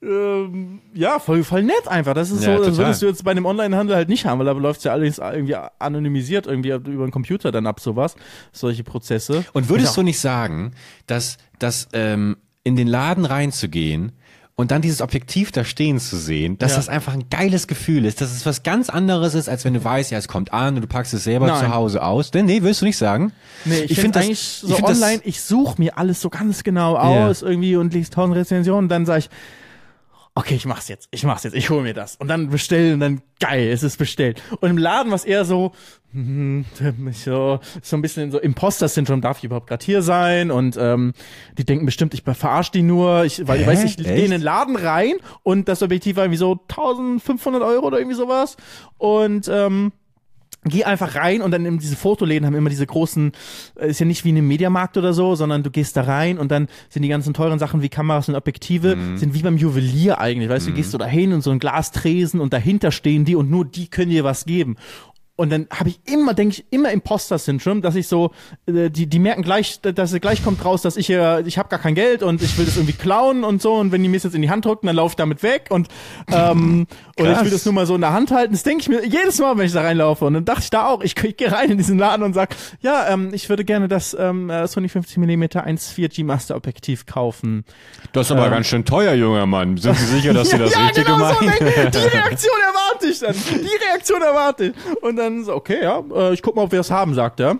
voll nett einfach. Das ist das würdest du jetzt bei einem Online-Handel halt nicht haben, weil da läuft's ja alles irgendwie anonymisiert, irgendwie über den Computer dann ab, sowas, solche Prozesse. Und würdest du nicht sagen, dass in den Laden reinzugehen und dann dieses Objektiv da stehen zu sehen, dass das einfach ein geiles Gefühl ist, dass es was ganz anderes ist, als wenn du weißt, ja, es kommt an und du packst es selber zu Hause aus. Denn nee, willst du nicht sagen? Nee, ich finde eigentlich so online, ich suche mir alles so ganz genau aus irgendwie und lese 1000 Rezensionen und dann sage ich, okay, ich mach's jetzt, ich hole mir das. Und dann bestellen und dann, geil, es ist bestellt. Und im Laden war es eher so ein bisschen so Imposter-Syndrom, darf ich überhaupt gerade hier sein? Und die denken bestimmt, ich verarsche die nur, ich gehe in den Laden rein und das Objektiv war irgendwie so 1.500 € oder irgendwie sowas. Und geh einfach rein und dann in diese Fotoläden haben immer diese großen, ist ja nicht wie in einem Mediamarkt oder so, sondern du gehst da rein und dann sind die ganzen teuren Sachen wie Kameras und Objektive, sind wie beim Juwelier eigentlich, weißt du, gehst du da hin und so ein Glastresen und dahinter stehen die und nur die können dir was geben. Und dann habe ich denke ich immer Imposter-Syndrom, dass ich so, die merken gleich, dass gleich kommt raus, dass ich habe gar kein Geld und ich will das irgendwie klauen und so und wenn die mir das jetzt in die Hand drücken, dann laufe ich damit weg und oder ich will das nur mal so in der Hand halten. Das denke ich mir jedes Mal, wenn ich da reinlaufe. Und dann dachte ich da auch, ich gehe rein in diesen Laden und sag, ja, ich würde gerne das Sony 50mm 1.4G Master Objektiv kaufen. Das ist aber ganz schön teuer, junger Mann. Sind Sie sicher, dass Sie das richtig genau meinen? So, die Reaktion erwarte ich dann. Und dann so, okay, ja, ich guck mal, ob wir das haben, sagt er.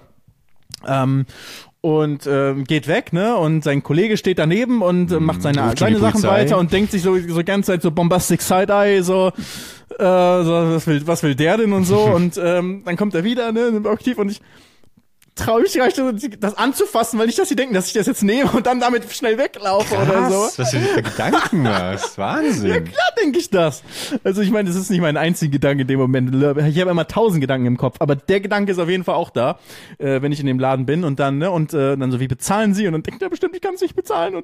Und geht weg, ne? Und sein Kollege steht daneben und macht seine Sachen weiter und denkt sich so die ganze Zeit so bombastic Side-Eye, so was will der denn und so. Und dann kommt er wieder, ne, im Objektiv und ich traue mich gar nicht, das anzufassen, weil nicht, dass sie denken, dass ich das jetzt nehme und dann damit schnell weglaufe oder so. Was du dir für Gedanken hast. Wahnsinn. Ja, klar denke ich das. Also ich meine, das ist nicht mein einziger Gedanke in dem Moment. Ich habe immer 1000 Gedanken im Kopf, aber der Gedanke ist auf jeden Fall auch da, wenn ich in dem Laden bin und dann, ne, und dann so, wie bezahlen Sie? Und dann denkt er bestimmt, ich kann es nicht bezahlen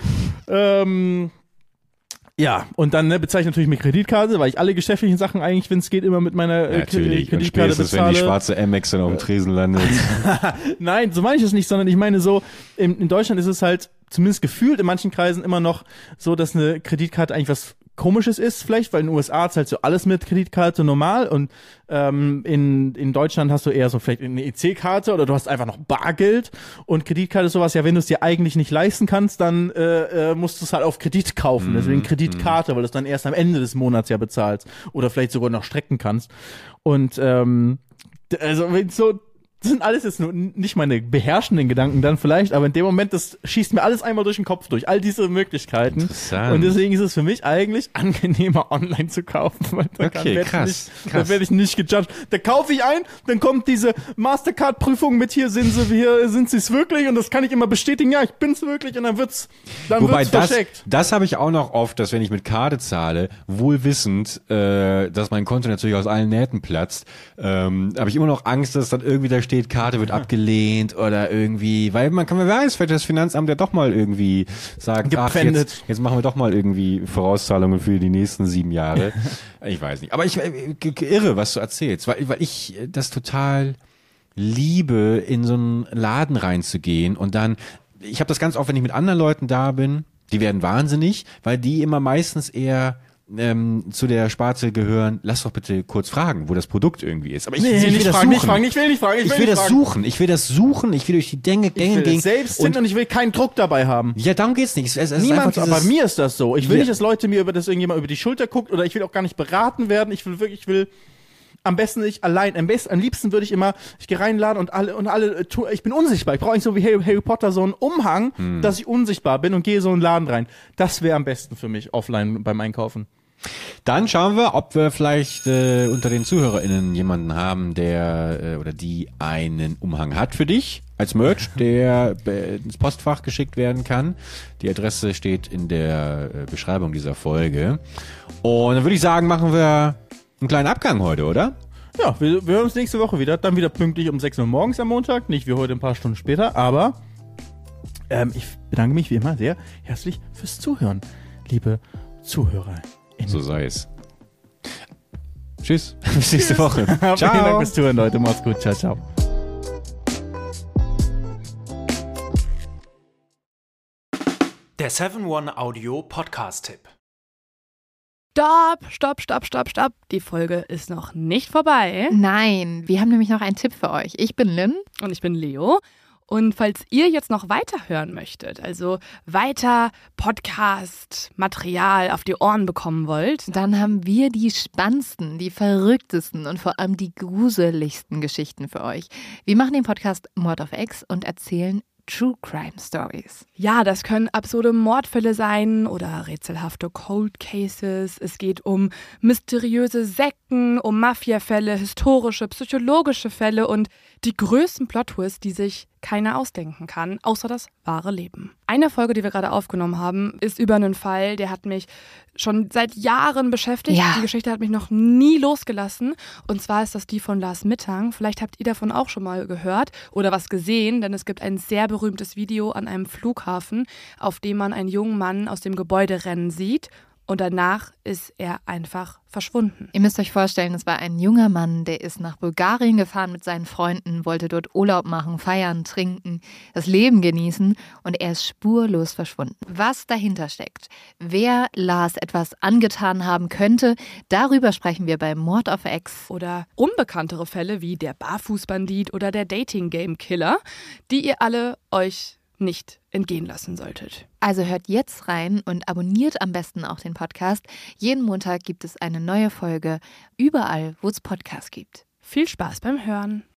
und ja, und dann bezahle ich natürlich mit Kreditkarte, weil ich alle geschäftlichen Sachen eigentlich, wenn es geht, immer mit meiner Kreditkarte bezahle. Spätestens, wenn die schwarze Amex dann auf dem Tresen landet. Nein, so meine ich es nicht, sondern ich meine so, in Deutschland ist es halt zumindest gefühlt in manchen Kreisen immer noch so, dass eine Kreditkarte eigentlich was Komisches ist vielleicht, weil in den USA ist halt so alles mit Kreditkarte normal und in Deutschland hast du eher so vielleicht eine EC-Karte oder du hast einfach noch Bargeld und Kreditkarte ist sowas, ja, wenn du es dir eigentlich nicht leisten kannst, dann musst du es halt auf Kredit kaufen, deswegen Kreditkarte, weil du es dann erst am Ende des Monats ja bezahlst oder vielleicht sogar noch strecken kannst und also wenn so das sind alles jetzt nur nicht meine beherrschenden Gedanken dann vielleicht, aber in dem Moment, das schießt mir alles einmal durch den Kopf durch, all diese Möglichkeiten. Interessant. Und deswegen ist es für mich eigentlich angenehmer, online zu kaufen, weil krass. Da werde ich nicht gejudged. Da kaufe ich ein, dann kommt diese Mastercard-Prüfung mit hier sind sie es wirklich und das kann ich immer bestätigen, ja, ich bin's wirklich und dann wird's verschickt. Das habe ich auch noch oft, dass wenn ich mit Karte zahle, wohl wissend, dass mein Konto natürlich aus allen Nähten platzt, habe ich immer noch Angst, dass dann irgendwie da steht, Karte wird abgelehnt oder irgendwie, weil wer weiß, vielleicht das Finanzamt ja doch mal irgendwie sagt, jetzt machen wir doch mal irgendwie Vorauszahlungen für die nächsten 7 Jahre. Ich weiß nicht. Aber ich irre, was du erzählst, weil ich das total liebe, in so einen Laden reinzugehen und dann, ich habe das ganz oft, wenn ich mit anderen Leuten da bin, die werden wahnsinnig, weil die immer meistens eher zu der Sparte gehören, lass doch bitte kurz fragen, wo das Produkt irgendwie ist. Aber ich will das suchen. Ich will durch die Gänge gehen. Selbst und ich will keinen Druck dabei haben. Ja, darum geht's nicht. Niemand, aber bei mir ist das so. Ich will nicht, dass Leute mir irgendjemand über die Schulter guckt oder ich will auch gar nicht beraten werden. Ich will am besten nicht allein. Am liebsten würde ich gehe rein in den Laden und alle, ich bin unsichtbar. Ich brauche nicht so wie Harry Potter so einen Umhang, dass ich unsichtbar bin und gehe so in den Laden rein. Das wäre am besten für mich offline beim Einkaufen. Dann schauen wir, ob wir vielleicht unter den ZuhörerInnen jemanden haben, der oder die einen Umhang hat für dich als Merch, der ins Postfach geschickt werden kann. Die Adresse steht in der Beschreibung dieser Folge. Und dann würde ich sagen, machen wir einen kleinen Abgang heute, oder? Ja, wir hören uns nächste Woche wieder. Dann wieder pünktlich um 6 Uhr morgens am Montag. Nicht wie heute ein paar Stunden später, aber ich bedanke mich wie immer sehr herzlich fürs Zuhören, liebe Zuhörer. So sei es. Tschüss. Bis nächste Woche. Ciao. Vielen Dank fürs Zuhören, Leute. Macht's gut. Ciao, ciao. Der 7-One Audio Podcast-Tipp. Stopp. Die Folge ist noch nicht vorbei. Nein, wir haben nämlich noch einen Tipp für euch. Ich bin Lynn. Und ich bin Leo. Und falls ihr jetzt noch weiterhören möchtet, also weiter Podcast-Material auf die Ohren bekommen wollt, dann haben wir die spannendsten, die verrücktesten und vor allem die gruseligsten Geschichten für euch. Wir machen den Podcast Mord auf Ex und erzählen True Crime Stories. Ja, das können absurde Mordfälle sein oder rätselhafte Cold Cases. Es geht um mysteriöse Sekten, um Mafiafälle, historische, psychologische Fälle und die größten Plot-Twists, die sich keiner ausdenken kann, außer das wahre Leben. Eine Folge, die wir gerade aufgenommen haben, ist über einen Fall, der hat mich schon seit Jahren beschäftigt. Ja. Die Geschichte hat mich noch nie losgelassen. Und zwar ist das die von Lars Mittang. Vielleicht habt ihr davon auch schon mal gehört oder was gesehen, denn es gibt ein sehr berühmtes Video an einem Flughafen, auf dem man einen jungen Mann aus dem Gebäude rennen sieht. Und danach ist er einfach verschwunden. Ihr müsst euch vorstellen, es war ein junger Mann, der ist nach Bulgarien gefahren mit seinen Freunden, wollte dort Urlaub machen, feiern, trinken, das Leben genießen und er ist spurlos verschwunden. Was dahinter steckt, wer Lars etwas angetan haben könnte, darüber sprechen wir bei Mord auf Ex. Oder unbekanntere Fälle wie der Barfußbandit oder der Dating-Game-Killer, die ihr alle euch nicht entgehen lassen solltet. Also hört jetzt rein und abonniert am besten auch den Podcast. Jeden Montag gibt es eine neue Folge, überall, wo es Podcasts gibt. Viel Spaß beim Hören.